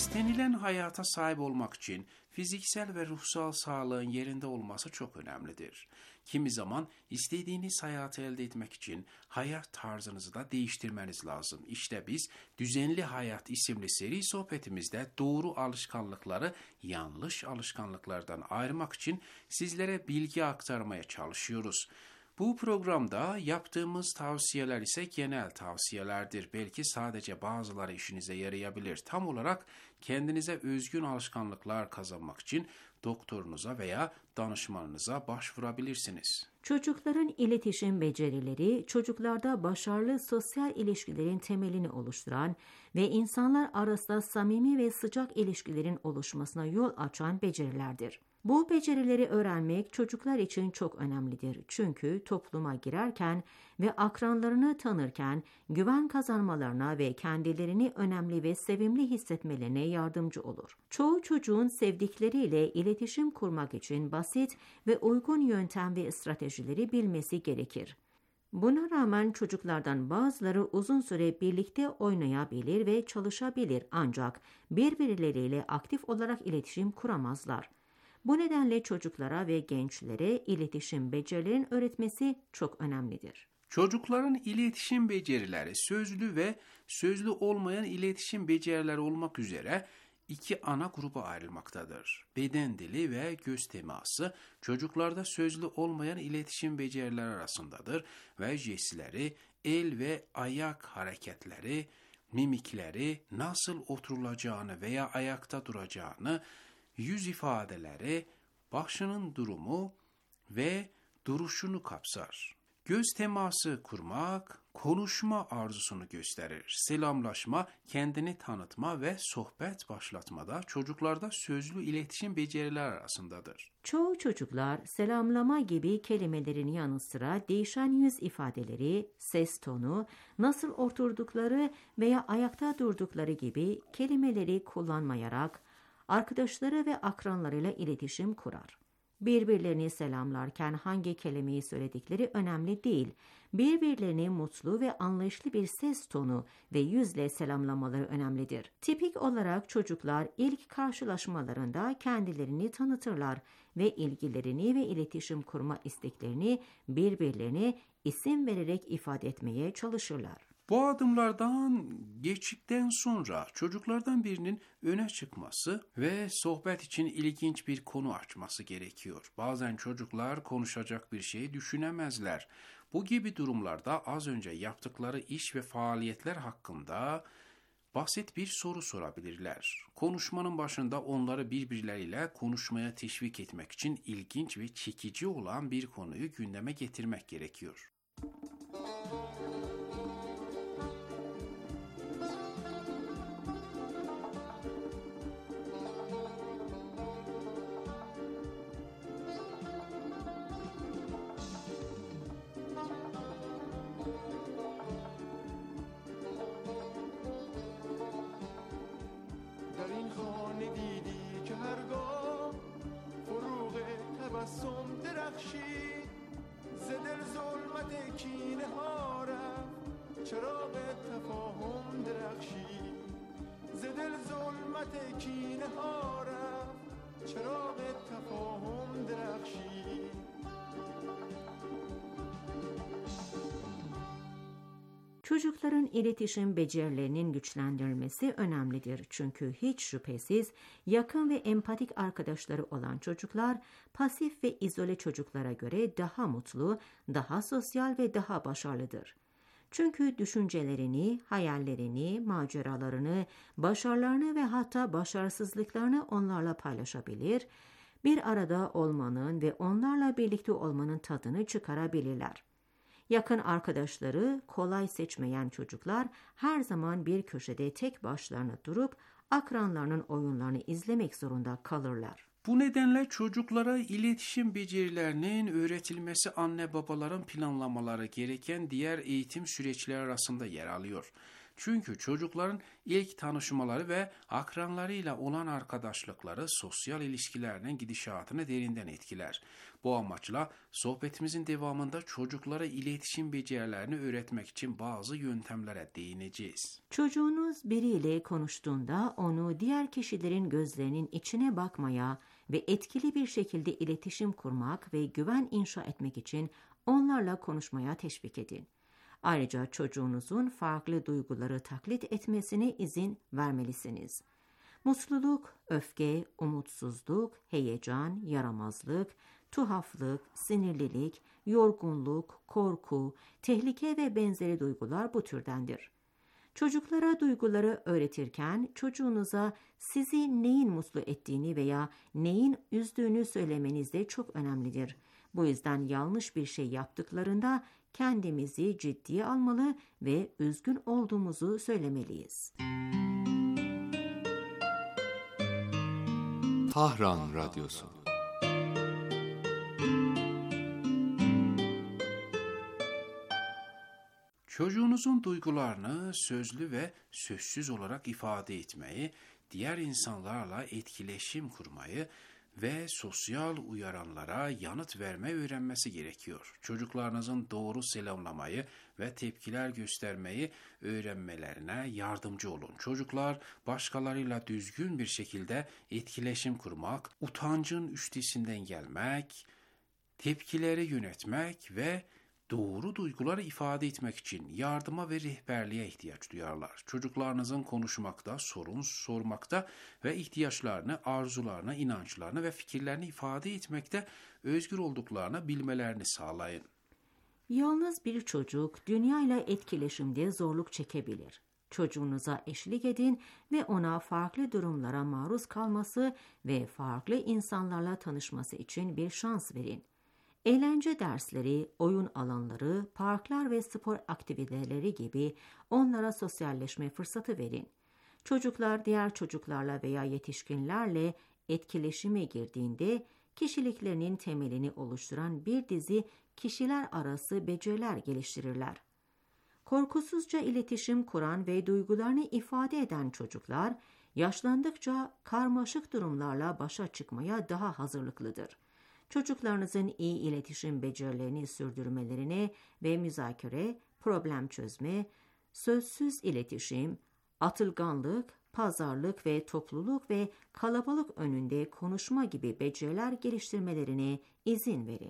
İstenilen hayata sahip olmak için fiziksel ve ruhsal sağlığın yerinde olması çok önemlidir. Kimi zaman istediğiniz hayatı elde etmek için hayat tarzınızı da değiştirmeniz lazım. İşte biz Düzenli Hayat isimli seri sohbetimizde doğru alışkanlıkları yanlış alışkanlıklardan ayırmak için sizlere bilgi aktarmaya çalışıyoruz. Bu programda yaptığımız tavsiyeler ise genel tavsiyelerdir. Belki sadece bazıları işinize yarayabilir. Tam olarak kendinize özgün alışkanlıklar kazanmak için doktorunuza veya danışmanınıza başvurabilirsiniz. Çocukların iletişim becerileri, çocuklarda başarılı sosyal ilişkilerin temelini oluşturan ve insanlar arasında samimi ve sıcak ilişkilerin oluşmasına yol açan becerilerdir. Bu becerileri öğrenmek çocuklar için çok önemlidir. Çünkü topluma girerken ve akranlarını tanırken güven kazanmalarına ve kendilerini önemli ve sevimli hissetmelerine yardımcı olur. Çoğu çocuğun sevdikleriyle iletişim kurmak için basit ve uygun yöntem ve stratejileri bilmesi gerekir. Buna rağmen çocuklardan bazıları uzun süre birlikte oynayabilir ve çalışabilir ancak birbirleriyle aktif olarak iletişim kuramazlar. Bu nedenle çocuklara ve gençlere iletişim becerilerinin öğretmesi çok önemlidir. Çocukların iletişim becerileri sözlü ve sözlü olmayan iletişim becerileri olmak üzere iki ana gruba ayrılmaktadır. Beden dili ve göz teması çocuklarda sözlü olmayan iletişim becerileri arasındadır ve jestleri, el ve ayak hareketleri, mimikleri, nasıl oturulacağını veya ayakta duracağını, yüz ifadeleri, başının durumu ve duruşunu kapsar. Göz teması kurmak, konuşma arzusunu gösterir. Selamlaşma, kendini tanıtma ve sohbet başlatmada çocuklarda sözlü iletişim beceriler arasındadır. Çoğu çocuklar selamlama gibi kelimelerin yanı sıra değişen yüz ifadeleri, ses tonu, nasıl oturdukları veya ayakta durdukları gibi kelimeleri kullanmayarak arkadaşları ve akranlarıyla iletişim kurar. Birbirlerini selamlarken hangi kelimeyi söyledikleri önemli değil. Birbirlerini mutlu ve anlayışlı bir ses tonu ve yüzle selamlamaları önemlidir. Tipik olarak çocuklar ilk karşılaşmalarında kendilerini tanıtırlar ve ilgilerini ve iletişim kurma isteklerini birbirlerine isim vererek ifade etmeye çalışırlar. Bu adımlardan geçtikten sonra çocuklardan birinin öne çıkması ve sohbet için ilginç bir konu açması gerekiyor. Bazen çocuklar konuşacak bir şey düşünemezler. Bu gibi durumlarda az önce yaptıkları iş ve faaliyetler hakkında basit bir soru sorabilirler. Konuşmanın başında onları birbirleriyle konuşmaya teşvik etmek için ilginç ve çekici olan bir konuyu gündeme getirmek gerekiyor. Çocukların iletişim becerilerinin güçlendirilmesi önemlidir. Çünkü hiç şüphesiz yakın ve empatik arkadaşları olan çocuklar pasif ve izole çocuklara göre daha mutlu, daha sosyal ve daha başarılıdır. Çünkü düşüncelerini, hayallerini, maceralarını, başarılarını ve hatta başarısızlıklarını onlarla paylaşabilir, bir arada olmanın ve onlarla birlikte olmanın tadını çıkarabilirler. Yakın arkadaşları kolay seçmeyen çocuklar her zaman bir köşede tek başlarına durup akranlarının oyunlarını izlemek zorunda kalırlar. Bu nedenle çocuklara iletişim becerilerinin öğretilmesi anne babaların planlamaları gereken diğer eğitim süreçleri arasında yer alıyor. Çünkü çocukların ilk tanışmaları ve akranlarıyla olan arkadaşlıkları sosyal ilişkilerinin gidişatını derinden etkiler. Bu amaçla sohbetimizin devamında çocuklara iletişim becerilerini öğretmek için bazı yöntemlere değineceğiz. Çocuğunuz biriyle konuştuğunda onu diğer kişilerin gözlerinin içine bakmaya ve etkili bir şekilde iletişim kurmak ve güven inşa etmek için onlarla konuşmaya teşvik edin. Ayrıca çocuğunuzun farklı duyguları taklit etmesine izin vermelisiniz. Mutluluk, öfke, umutsuzluk, heyecan, yaramazlık, tuhaflık, sinirlilik, yorgunluk, korku, tehlike ve benzeri duygular bu türdendir. Çocuklara duyguları öğretirken çocuğunuza sizi neyin mutlu ettiğini veya neyin üzdüğünü söylemeniz de çok önemlidir. Bu yüzden yanlış bir şey yaptıklarında kendimizi ciddiye almalı ve üzgün olduğumuzu söylemeliyiz. Tahran Radyosu. Çocuğunuzun duygularını sözlü ve sözsüz olarak ifade etmeyi, diğer insanlarla etkileşim kurmayı ve sosyal uyaranlara yanıt vermeyi öğrenmesi gerekiyor. Çocuklarınızın doğru selamlamayı ve tepkiler göstermeyi öğrenmelerine yardımcı olun. Çocuklar başkalarıyla düzgün bir şekilde etkileşim kurmak, utancın üstesinden gelmek, tepkileri yönetmek ve doğru duyguları ifade etmek için yardıma ve rehberliğe ihtiyaç duyarlar. Çocuklarınızın konuşmakta, sorun sormakta ve ihtiyaçlarını, arzularını, inançlarını ve fikirlerini ifade etmekte özgür olduklarını bilmelerini sağlayın. Yalnız bir çocuk dünyayla etkileşimde zorluk çekebilir. Çocuğunuza eşlik edin ve ona farklı durumlara maruz kalması ve farklı insanlarla tanışması için bir şans verin. Eğlence dersleri, oyun alanları, parklar ve spor aktiviteleri gibi onlara sosyalleşme fırsatı verin. Çocuklar diğer çocuklarla veya yetişkinlerle etkileşime girdiğinde kişiliklerinin temelini oluşturan bir dizi kişiler arası beceriler geliştirirler. Korkusuzca iletişim kuran ve duygularını ifade eden çocuklar, yaşlandıkça karmaşık durumlarla başa çıkmaya daha hazırlıklıdır. Çocuklarınızın iyi iletişim becerilerini sürdürmelerine ve müzakere, problem çözme, sözsüz iletişim, atılganlık, pazarlık ve topluluk ve kalabalık önünde konuşma gibi beceriler geliştirmelerine izin verin.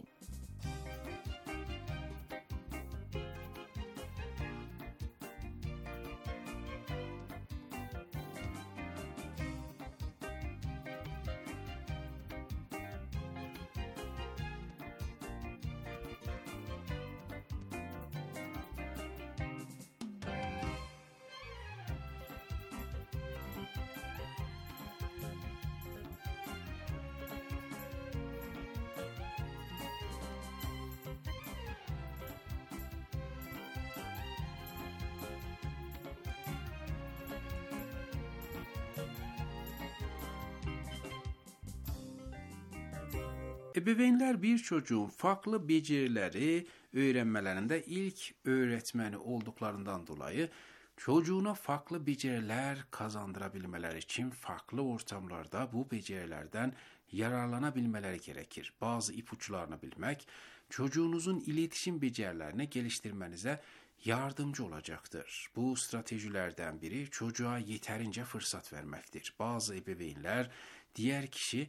Ebeveynler bir çocuğun farklı becerileri öğrenmelerinde ilk öğretmeni olduklarından dolayı çocuğuna farklı beceriler kazandırabilmeleri için farklı ortamlarda bu becerilerden yararlanabilmeleri gerekir. Bazı ipuçlarını bilmek, çocuğunuzun iletişim becerilerini geliştirmenize yardımcı olacaktır. Bu stratejilerden biri çocuğa yeterince fırsat vermektir. Bazı ebeveynler diğer kişi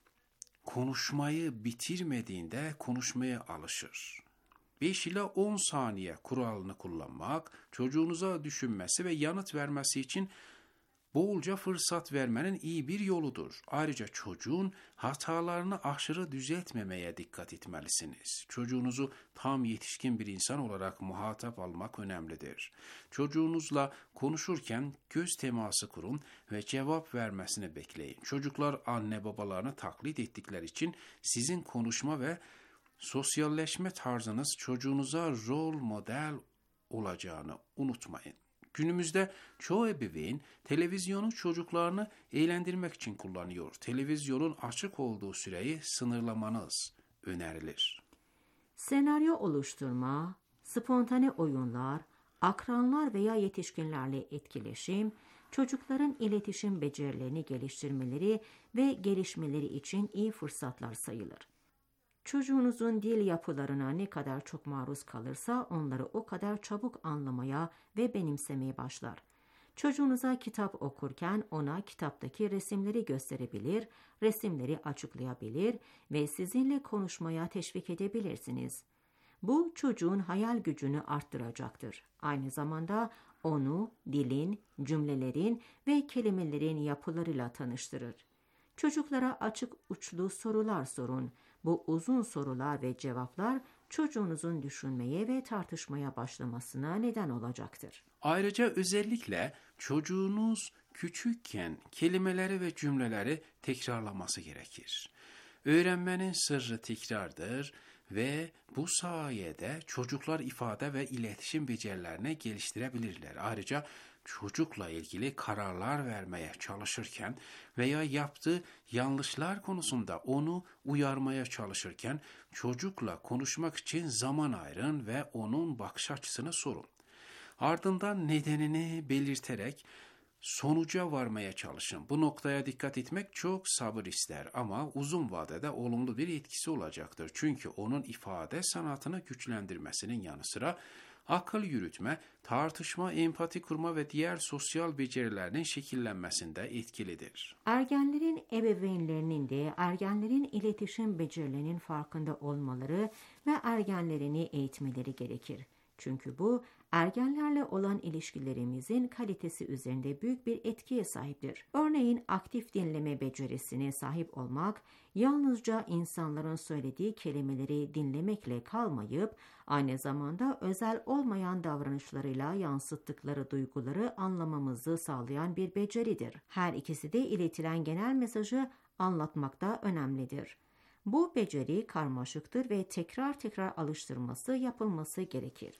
konuşmayı bitirmediğinde konuşmaya alışır. 5 ila 10 saniye kuralını kullanmak, çocuğunuza düşünmesi ve yanıt vermesi için bolca fırsat vermenin iyi bir yoludur. Ayrıca çocuğun hatalarını aşırı düzeltmemeye dikkat etmelisiniz. Çocuğunuzu tam yetişkin bir insan olarak muhatap almak önemlidir. Çocuğunuzla konuşurken göz teması kurun ve cevap vermesini bekleyin. Çocuklar anne babalarını taklit ettikleri için sizin konuşma ve sosyalleşme tarzınız çocuğunuza rol model olacağını unutmayın. Günümüzde çoğu ebeveyn televizyonu çocuklarını eğlendirmek için kullanıyor. Televizyonun açık olduğu süreyi sınırlamanız önerilir. Senaryo oluşturma, spontane oyunlar, akranlar veya yetişkinlerle etkileşim, çocukların iletişim becerilerini geliştirmeleri ve gelişmeleri için iyi fırsatlar sayılır. Çocuğunuzun dil yapılarına ne kadar çok maruz kalırsa onları o kadar çabuk anlamaya ve benimsemeye başlar. Çocuğunuza kitap okurken ona kitaptaki resimleri gösterebilir, resimleri açıklayabilir ve sizinle konuşmaya teşvik edebilirsiniz. Bu çocuğun hayal gücünü arttıracaktır. Aynı zamanda onu dilin, cümlelerin ve kelimelerin yapılarıyla tanıştırır. Çocuklara açık uçlu sorular sorun. Bu uzun sorular ve cevaplar çocuğunuzun düşünmeye ve tartışmaya başlamasına neden olacaktır. Ayrıca özellikle çocuğunuz küçükken kelimeleri ve cümleleri tekrarlaması gerekir. Öğrenmenin sırrı tekrardır ve bu sayede çocuklar ifade ve iletişim becerilerini geliştirebilirler. Ayrıca çocukla ilgili kararlar vermeye çalışırken veya yaptığı yanlışlar konusunda onu uyarmaya çalışırken çocukla konuşmak için zaman ayırın ve onun bakış açısını sorun. Ardından nedenini belirterek sonuca varmaya çalışın. Bu noktaya dikkat etmek çok sabır ister ama uzun vadede olumlu bir etkisi olacaktır. Çünkü onun ifade sanatını güçlendirmesinin yanı sıra akıl yürütme, tartışma, empati kurma ve diğer sosyal becerilerinin şekillenmesinde etkilidir. Ergenlerin ebeveynlerinin de ergenlerin iletişim becerilerinin farkında olmaları ve ergenlerini eğitmeleri gerekir. Çünkü bu ergenlerle olan ilişkilerimizin kalitesi üzerinde büyük bir etkiye sahiptir. Örneğin aktif dinleme becerisine sahip olmak, yalnızca insanların söylediği kelimeleri dinlemekle kalmayıp, aynı zamanda özel olmayan davranışlarıyla yansıttıkları duyguları anlamamızı sağlayan bir beceridir. Her ikisi de iletilen genel mesajı anlatmakta önemlidir. Bu beceri karmaşıktır ve tekrar tekrar alıştırması yapılması gerekir.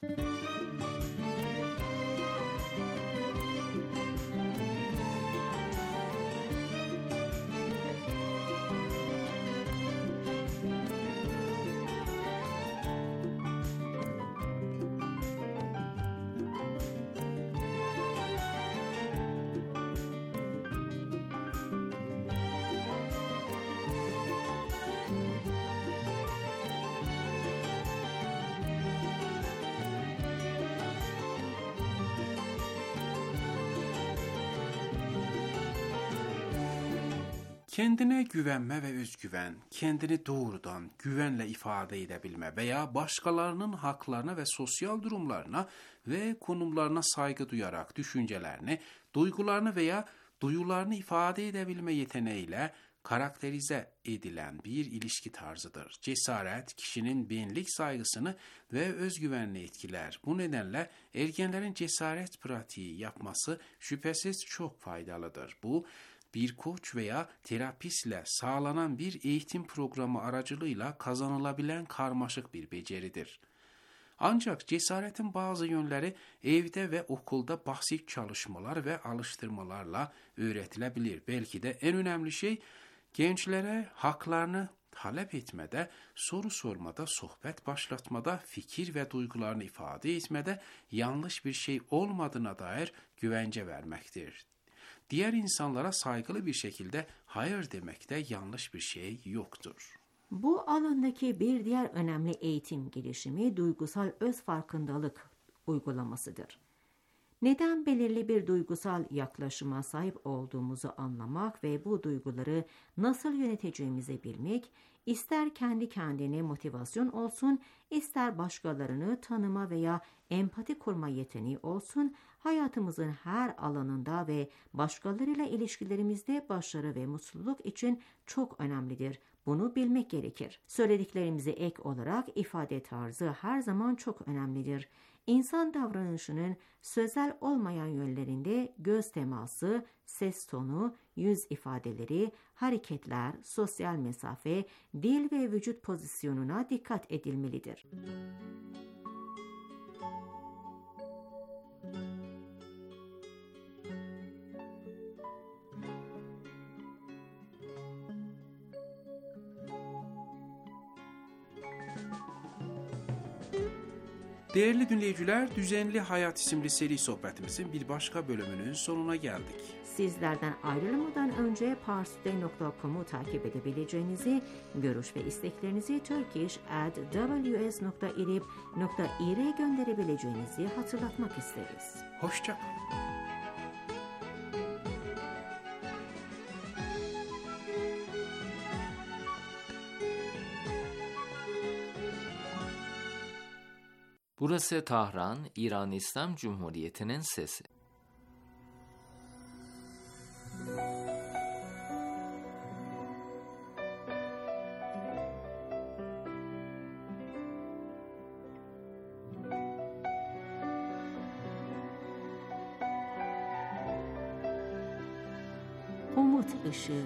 Kendine güvenme ve özgüven, kendini doğrudan güvenle ifade edebilme veya başkalarının haklarına ve sosyal durumlarına ve konumlarına saygı duyarak düşüncelerini, duygularını veya duyularını ifade edebilme yeteneğiyle karakterize edilen bir ilişki tarzıdır. Cesaret, kişinin benlik saygısını ve özgüvenini etkiler. Bu nedenle ergenlerin cesaret pratiği yapması şüphesiz çok faydalıdır. Bu, bir koç veya terapistle sağlanan bir eğitim programı aracılığıyla kazanılabilen karmaşık bir beceridir. Ancak cesaretin bazı yönleri evde ve okulda basit çalışmalar ve alıştırmalarla öğretilebilir. Belki de en önemli şey gençlere haklarını talep etmede, soru sormada, sohbet başlatmada, fikir ve duygularını ifade etmede yanlış bir şey olmadığına dair güvence vermektir. Diğer insanlara saygılı bir şekilde hayır demekte yanlış bir şey yoktur. Bu alandaki bir diğer önemli eğitim gelişimi duygusal öz farkındalık uygulamasıdır. Neden belirli bir duygusal yaklaşıma sahip olduğumuzu anlamak ve bu duyguları nasıl yöneteceğimizi bilmek, ister kendi kendine motivasyon olsun, ister başkalarını tanıma veya empati kurma yeteneği olsun, hayatımızın her alanında ve başkalarıyla ilişkilerimizde başarı ve mutluluk için çok önemlidir. Bunu bilmek gerekir. Söylediklerimize ek olarak ifade tarzı her zaman çok önemlidir. İnsan davranışının sözel olmayan yönlerinde göz teması, ses tonu, yüz ifadeleri, hareketler, sosyal mesafe, dil ve vücut pozisyonuna dikkat edilmelidir. Değerli dinleyiciler, Düzenli Hayat isimli seri sohbetimizin bir başka bölümünün sonuna geldik. Sizlerden ayrılmadan önce parstoday.com'u takip edebileceğinizi, görüş ve isteklerinizi turkish@ws.irib.ir'e gönderebileceğinizi hatırlatmak isteriz. Hoşça kalın. Burası Tahran, İran İslam Cumhuriyeti'nin sesi. Umut Işığı.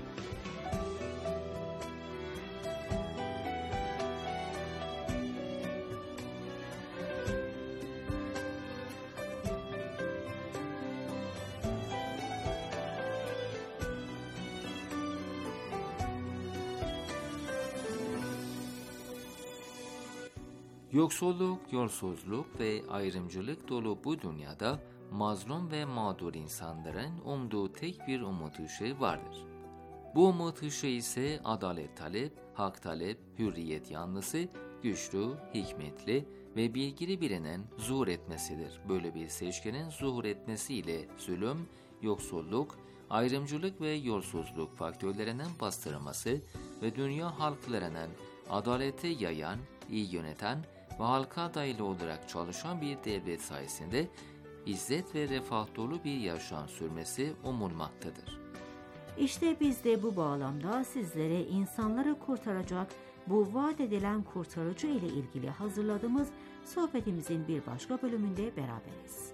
Yoksulluk, yolsuzluk ve ayrımcılık dolu bu dünyada mazlum ve mağdur insanların umduğu tek bir umut ışığı vardır. Bu umut ışığı ise adalet talep, hak talep, hürriyet yanlısı, güçlü, hikmetli ve bilgili birinin zuhur etmesidir. Böyle bir seçkinin zuhur etmesiyle zulüm, yoksulluk, ayrımcılık ve yolsuzluk faktörlerinin bastırılması ve dünya halklarının adaleti yayan, iyi yöneten ve halka dayalı olarak çalışan bir devlet sayesinde izzet ve refah dolu bir yaşam sürmesi umulmaktadır. İşte biz de bu bağlamda sizlere insanları kurtaracak bu vaat edilen kurtarıcı ile ilgili hazırladığımız sohbetimizin bir başka bölümünde beraberiz.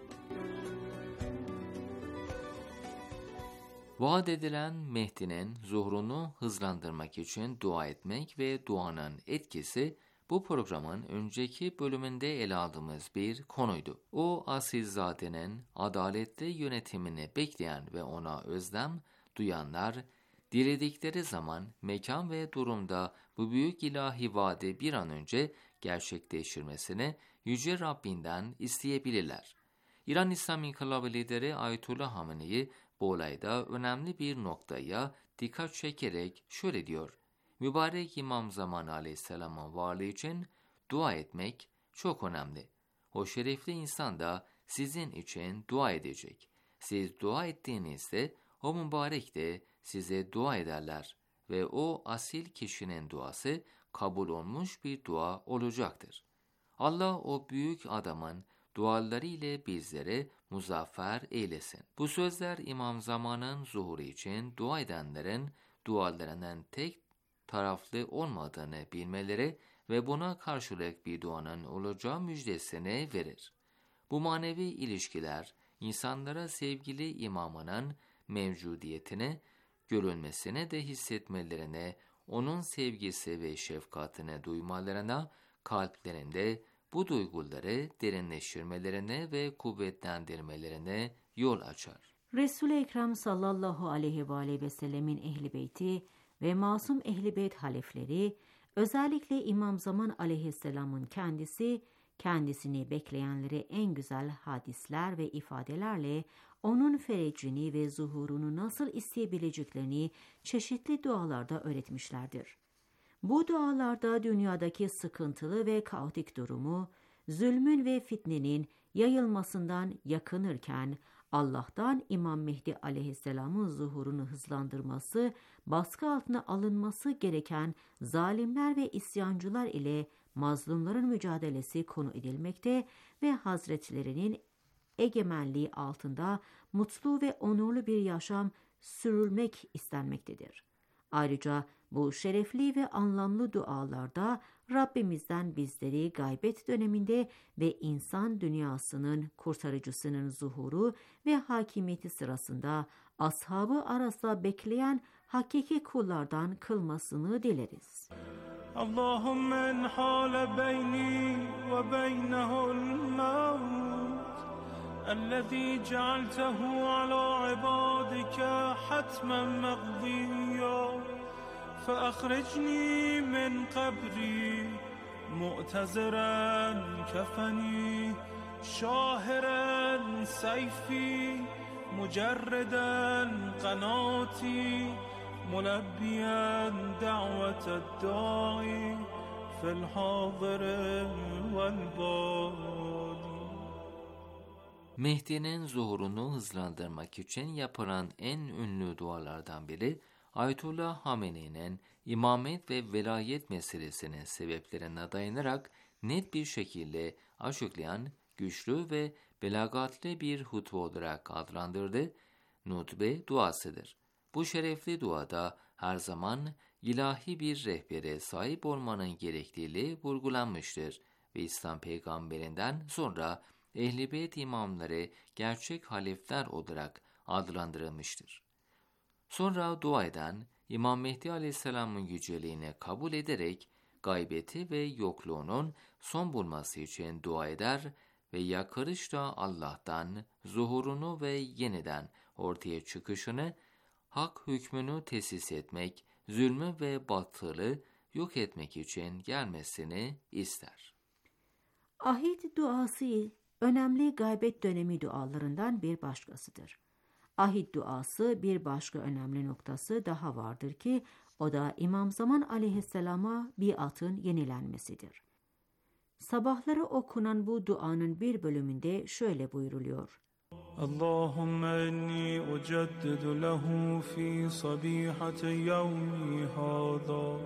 Vaat edilen Mehdi'nin zuhurunu hızlandırmak için dua etmek ve duanın etkisi bu programın önceki bölümünde ele aldığımız bir konuydu. O asilzadenin adaletli yönetimini bekleyen ve ona özlem duyanlar, diledikleri zaman, mekan ve durumda bu büyük ilahi vaadi bir an önce gerçekleştirmesini Yüce Rabbinden isteyebilirler. İran İslam İnkılabı lideri Ayetullah Hamenei bu olayda önemli bir noktaya dikkat çekerek şöyle diyor: Mübarek İmam Zaman Aleyhisselam'ın varlığı için dua etmek çok önemli. O şerefli insan da sizin için dua edecek. Siz dua ettiğinizde o mübarek de size dua ederler ve o asil kişinin duası kabul olmuş bir dua olacaktır. Allah o büyük adamın duaları ile bizlere muzaffer eylesin. Bu sözler İmam Zaman'ın zuhuru için dua edenlerin dualarının tek taraflı olmadığını bilmeleri ve buna karşılık bir duanın olacağı müjdesini verir. Bu manevi ilişkiler insanlara sevgili imamının mevcudiyetini, görülmesine de hissetmelerine, onun sevgisi ve şefkatini duymalarına, kalplerinde bu duyguları derinleştirmelerine ve kuvvetlendirmelerine yol açar. Resul-i Ekrem sallallahu aleyhi ve sellemin ehli beyti ve masum ehli beyt halefleri, özellikle İmam Zaman aleyhisselamın kendisini bekleyenlere en güzel hadisler ve ifadelerle onun ferecini ve zuhurunu nasıl isteyebileceklerini çeşitli dualarda öğretmişlerdir. Bu dualarda dünyadaki sıkıntılı ve kaotik durumu, zulmün ve fitnenin yayılmasından yakınırken Allah'tan İmam Mehdi aleyhisselamın zuhurunu hızlandırması, baskı altına alınması gereken zalimler ve isyancılar ile mazlumların mücadelesi konu edilmekte ve hazretlerinin egemenliği altında mutlu ve onurlu bir yaşam sürülmek istenmektedir. Ayrıca bu şerefli ve anlamlı dualarda Rabbimizden bizleri gaybet döneminde ve insan dünyasının kurtarıcısının zuhuru ve hakimiyeti sırasında ashabı arasında bekleyen hakiki kullardan kılmasını dileriz. Allahümme enhâle beyni ve beynehu'l mevt ellezî cealtehu alâ ibâdike hatmen meqdiyya فأخرجني من قبري معتذرا كفني شاهرا سيفي مجردا قناتي ملبيا دعوة الداعي في الحاضر والبادي. Mehdi'nin zuhurunu hızlandırmak için yapılan en ünlü dualardan biri, Ayetullah Hamene'nin imamet ve velayet meselesinin sebeplerine dayanarak net bir şekilde açıklayan güçlü ve belagatli bir hutbe olarak adlandırdığı nutbe duasıdır. Bu şerefli duada her zaman ilahi bir rehbere sahip olmanın gerekliliği vurgulanmıştır ve İslam peygamberinden sonra Ehl-i Beyt imamları gerçek halifler olarak adlandırılmıştır. Sonra dua eden İmam Mehdi Aleyhisselam'ın yüceliğini kabul ederek gaybeti ve yokluğunun son bulması için dua eder ve yakarışla Allah'tan zuhurunu ve yeniden ortaya çıkışını, hak hükmünü tesis etmek, zulmü ve batılı yok etmek için gelmesini ister. Ahid duası önemli gaybet dönemi dualarından bir başkasıdır. Ahid duası bir başka önemli noktası daha vardır ki o da İmam Zaman aleyhisselama biatın yenilenmesidir. Sabahları okunan bu duanın bir bölümünde şöyle buyruluyor. Allahümme inni uceddidu lehu fi sabihati yevmi hâzâ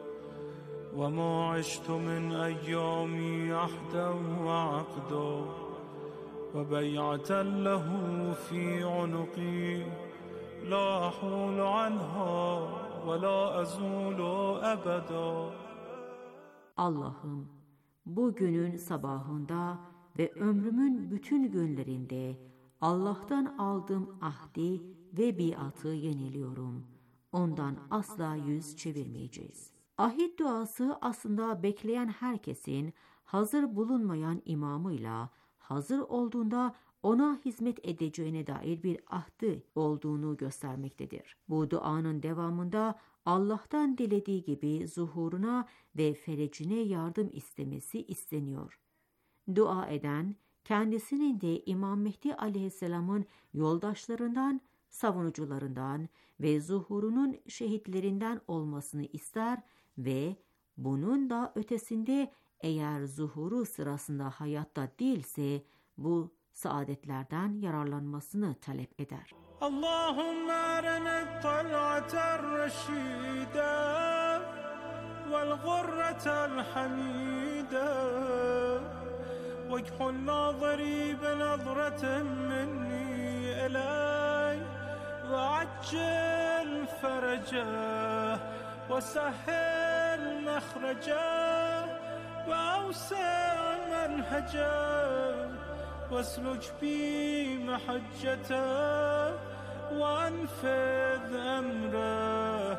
ve ma iştu min eyyâmi ahden ve akdâ ve bey'aten lehu fi unuqi la ahulu anha ve la azulu ebeda. Allah'ım, bu günün sabahında ve ömrümün bütün günlerinde Allah'tan aldığım ahdi ve biatı yeniliyorum. Ondan asla yüz çevirmeyeceğiz. Ahit duası aslında bekleyen herkesin hazır bulunmayan imamıyla hazır olduğunda ona hizmet edeceğine dair bir ahdi olduğunu göstermektedir. Bu duanın devamında Allah'tan dilediği gibi zuhuruna ve ferecine yardım istemesi isteniyor. Dua eden, kendisinin de İmam Mehdi Aleyhisselam'ın yoldaşlarından, savunucularından ve zuhurunun şehitlerinden olmasını ister ve bunun da ötesinde eğer zuhuru sırasında hayatta değilse bu saadetlerden yararlanmasını talep eder. Allahümme arena tal'ater reşide vel gurretel hamide وَاجْعَلْ نَاظِرِي بِنَظْرَةٍ مِّنِّي إِلَيْهِ وَعَجِّلْ فَرَجَهُ وَسَهِّلْ مَخْرَجَهُ وَأَوْسِعْ مَنْهَجَهُ وَاسْلُكْ بِي مَحَجَّتَهُ وَأَنفِذْ أَمْرَهُ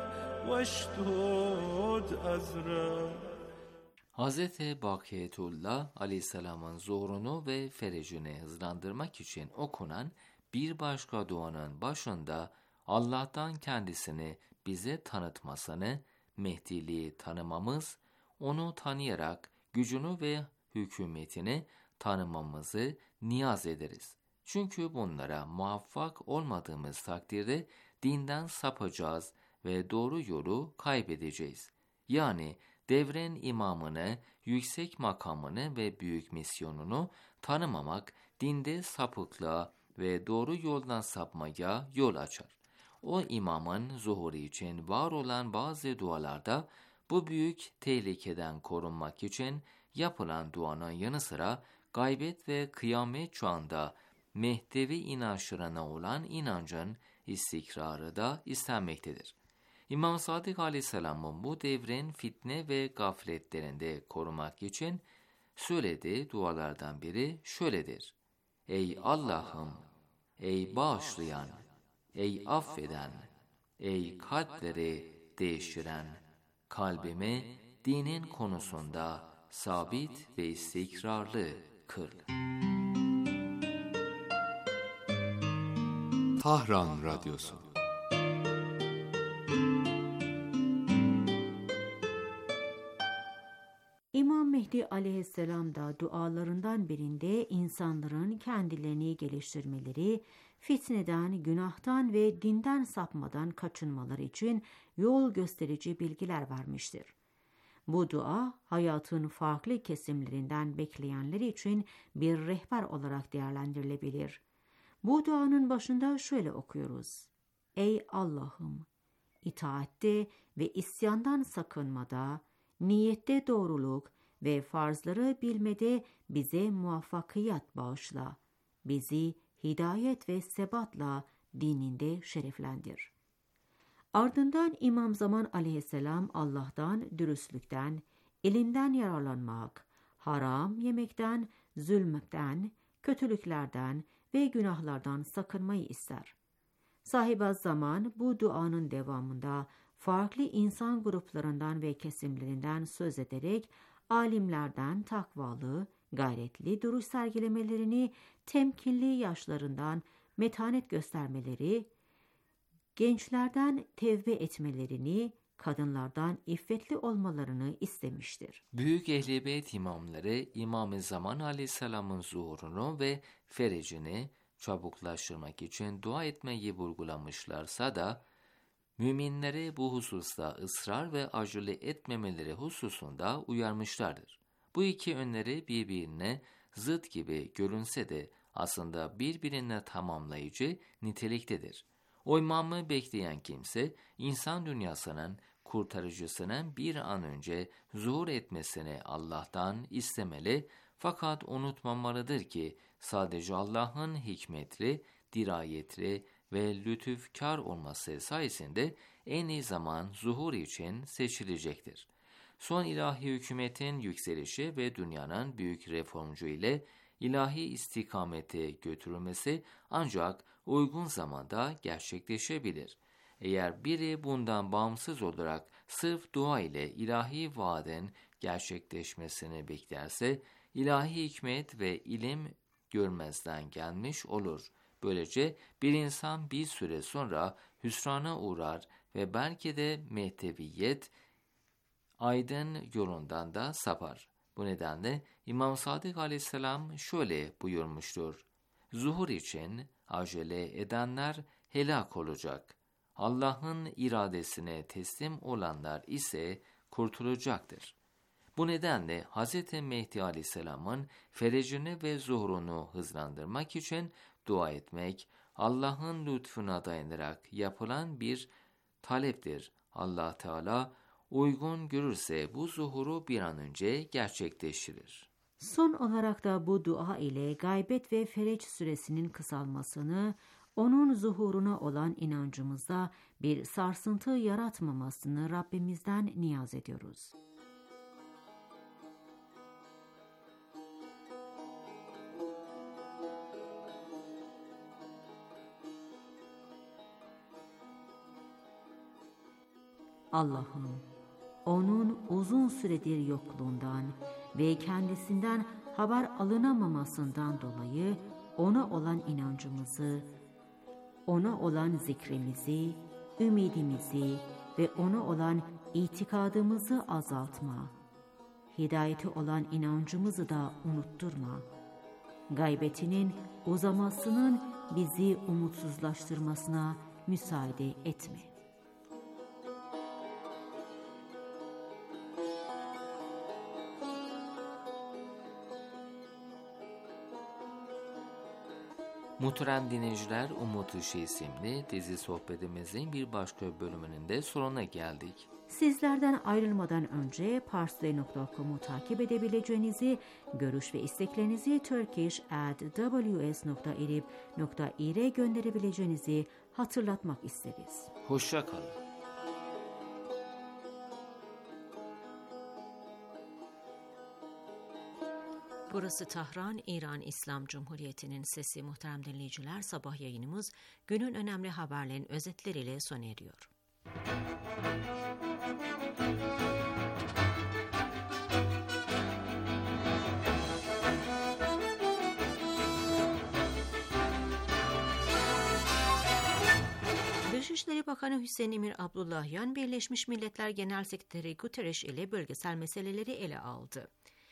وَاشْدُدْ أَزْرَهُ. Hz. Bakiyetullah Aleyhisselam'ın zuhurunu ve ferecini hızlandırmak için okunan bir başka duanın başında Allah'tan kendisini bize tanıtmasını, Mehdiliği tanımamız, onu tanıyarak gücünü ve hükümetini tanımamızı niyaz ederiz. Çünkü bunlara muvaffak olmadığımız takdirde dinden sapacağız ve doğru yolu kaybedeceğiz. Yani devren imamını, yüksek makamını ve büyük misyonunu tanımamak dinde sapıklığa ve doğru yoldan sapmaya yol açar. O imamın zuhuru için var olan bazı dualarda bu büyük tehlikeden korunmak için yapılan duanın yanı sıra gaybet ve kıyamet çağında Mehdevi inançlarına olan inancın istikrarı da istenmektedir. İmam Sadık Aleyhisselam'ın bu devrin fitne ve gafletlerinde korumak için söylediği dualardan biri şöyledir. Ey Allah'ım, ey bağışlayan, ey affeden, ey kalpleri değiştiren, kalbimi dinin konusunda sabit ve istikrarlı kıl. Tahran Radyosu. İmam Mehdi Mehdi aleyhisselam da dualarından birinde insanların kendilerini geliştirmeleri, fitneden, günahtan ve dinden sapmadan kaçınmaları için yol gösterici bilgiler vermiştir. Bu dua, hayatın farklı kesimlerinden bekleyenler için bir rehber olarak değerlendirilebilir. Bu duanın başında şöyle okuyoruz: Ey Allah'ım! İtaatte ve isyandan sakınmada, niyette doğruluk ve farzları bilmede bize muvaffakiyet bağışla. Bizi hidayet ve sebatla dininde şereflendir. Ardından İmam Zaman aleyhisselam Allah'tan dürüstlükten, ilimden yararlanmak, haram yemekten, zulmden, kötülüklerden ve günahlardan sakınmayı ister. Sahib-i Zaman bu duanın devamında farklı insan gruplarından ve kesimlerinden söz ederek alimlerden takvalı, gayretli duruş sergilemelerini, temkinli yaşlarından metanet göstermeleri, gençlerden tevbe etmelerini, kadınlardan iffetli olmalarını istemiştir. Büyük Ehl-i Beyt imamları İmam-ı Zaman aleyhisselamın zuhurunu ve ferecini çabuklaştırmak için dua etmeyi vurgulamışlarsa da, müminleri bu hususta ısrar ve acele etmemeleri hususunda uyarmışlardır. Bu iki öneri birbirine zıt gibi görünse de aslında birbirine tamamlayıcı niteliktedir. O imamı bekleyen kimse, insan dünyasının kurtarıcısının bir an önce zuhur etmesini Allah'tan istemeli, fakat unutmamalıdır ki sadece Allah'ın hikmetli, dirayetli ve lütufkar olması sayesinde en iyi zaman zuhur için seçilecektir. Son ilahi hükümetin yükselişi ve dünyanın büyük reformcu ile ilahi istikamete götürülmesi ancak uygun zamanda gerçekleşebilir. Eğer biri bundan bağımsız olarak sırf dua ile ilahi vaadin gerçekleşmesini beklerse, ilahi hikmet ve ilim görmezden gelmiş olur. Böylece bir insan bir süre sonra hüsrana uğrar ve belki de mehteviyet, aydın yolundan da sapar. Bu nedenle İmam Sadık aleyhisselam şöyle buyurmuştur: Zuhur için acele edenler helak olacak. Allah'ın iradesine teslim olanlar ise kurtulacaktır. Bu nedenle Hz. Mehdi aleyhisselamın ferecini ve zuhurunu hızlandırmak için dua etmek, Allah'ın lütfuna dayanarak yapılan bir taleptir. Allah Teala uygun görürse bu zuhuru bir an önce gerçekleştirir. Son olarak da bu dua ile gaybet ve fereç süresinin kısalmasını, onun zuhuruna olan inancımızda bir sarsıntı yaratmamasını Rabbimizden niyaz ediyoruz. Allah'ım, onun uzun süredir yokluğundan ve kendisinden haber alınamamasından dolayı ona olan inancımızı, ona olan zikrimizi, ümidimizi ve ona olan itikadımızı azaltma. Hidayeti olan inancımızı da unutturma. Gaybetinin uzamasının bizi umutsuzlaştırmasına müsaade etme. Muhterem dinleyiciler, Umut Işığı isimli dizi sohbetimizin bir başka bölümünün de sonuna geldik. Sizlerden ayrılmadan önce parstoday.com'u takip edebileceğinizi, görüş ve isteklerinizi turkish@ws.irib.ir'e gönderebileceğinizi hatırlatmak isteriz. Hoşça kalın. Burası Tahran, İran İslam Cumhuriyeti'nin sesi. Muhterem dinleyiciler, sabah yayınımız günün önemli haberlerin özetleriyle sona eriyor. Dışişleri Bakanı Hüseyin Emir Abdullahyan, Birleşmiş Milletler Genel Sekreteri Guterres ile bölgesel meseleleri ele aldı.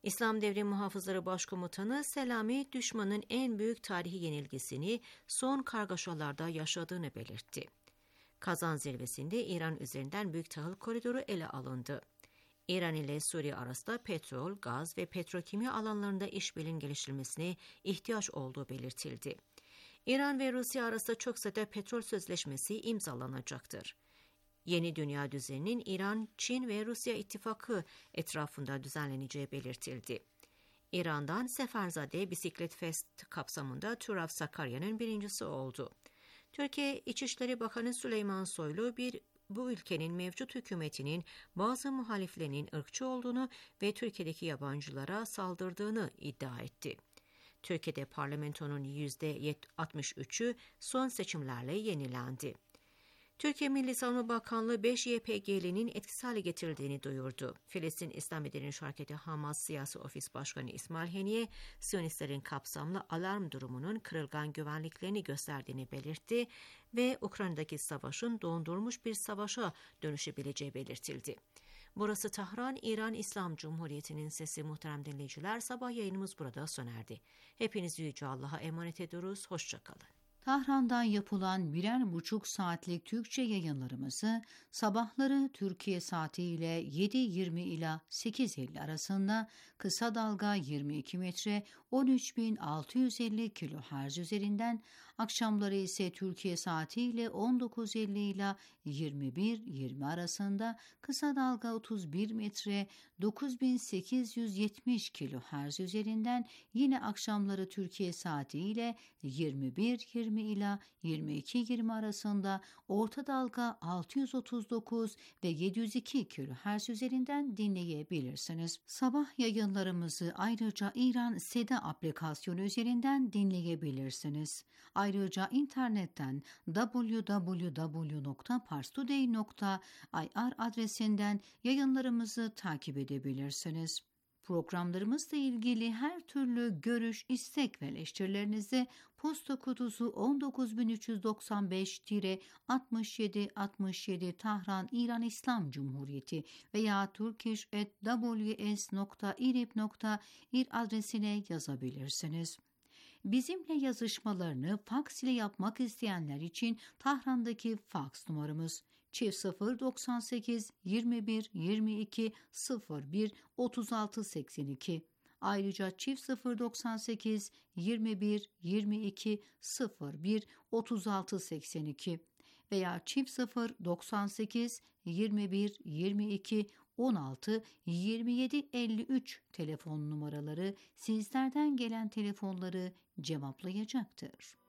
İslam Devrimi Muhafızları Başkomutanı Selami, düşmanın en büyük tarihi yenilgisini son kargaşalarda yaşadığını belirtti. Kazan zirvesinde İran üzerinden büyük tahıl koridoru ele alındı. İran ile Suriye arasında petrol, gaz ve petrokimya alanlarında işbirliğinin geliştirilmesine ihtiyaç olduğu belirtildi. İran ve Rusya arasında çok sayıda petrol sözleşmesi imzalanacaktır. Yeni dünya düzeninin İran, Çin ve Rusya ittifakı etrafında düzenleneceği belirtildi. İran'dan Seferzade Bisiklet Fest kapsamında Turav Sakarya'nın birincisi oldu. Türkiye İçişleri Bakanı Süleyman Soylu bu ülkenin mevcut hükümetinin bazı muhaliflerinin ırkçı olduğunu ve Türkiye'deki yabancılara saldırdığını iddia etti. Türkiye'de parlamentonun %63'ü son seçimlerle yenilendi. Türkiye Milli Savunma Bakanlığı 5 YPG'linin etkisiz hale getirildiğini duyurdu. Filistin İslam Direniş Hareketi Hamas Siyasi Ofis Başkanı İsmail Haniye, Siyonistlerin kapsamlı alarm durumunun kırılgan güvenliklerini gösterdiğini belirtti ve Ukrayna'daki savaşın dondurulmuş bir savaşa dönüşebileceği belirtildi. Burası Tahran, İran İslam Cumhuriyeti'nin sesi. Muhterem dinleyiciler, sabah yayınımız burada sona erdi. Hepinizi Yüce Allah'a emanet ediyoruz. Hoşçakalın. Tahran'dan yapılan 1,5 saatlik Türkçe yayınlarımızı sabahları Türkiye saatiyle 7.20 ila 8.50 arasında kısa dalga 22 metre 13.650 kHz üzerinden, akşamları ise Türkiye saatiyle 19.50 ila 21.20 arasında kısa dalga 31 metre 9.870 kHz üzerinden, yine akşamları Türkiye saatiyle 21.20 ila 22.20 arasında orta dalga 639 ve 702 kHz üzerinden dinleyebilirsiniz. Sabah yayınlarımızı ayrıca İran Seda aplikasyonu üzerinden dinleyebilirsiniz. Ayrıca internetten www.parstoday.ir adresinden yayınlarımızı takip edebilirsiniz. Programlarımızla ilgili her türlü görüş, istek ve eleştirilerinizi posta kutusu 19395-6767 Tahran, İran İslam Cumhuriyeti veya turkish@ws.irib.ir adresine yazabilirsiniz. Bizimle yazışmalarını faks ile yapmak isteyenler için Tahran'daki faks numaramız +098 21 22 01 36 82. Ayrıca +098 21 22 01 36 82 veya +098 21 22 16 27 53 telefon numaraları sizlerden gelen telefonları cevaplayacaktır.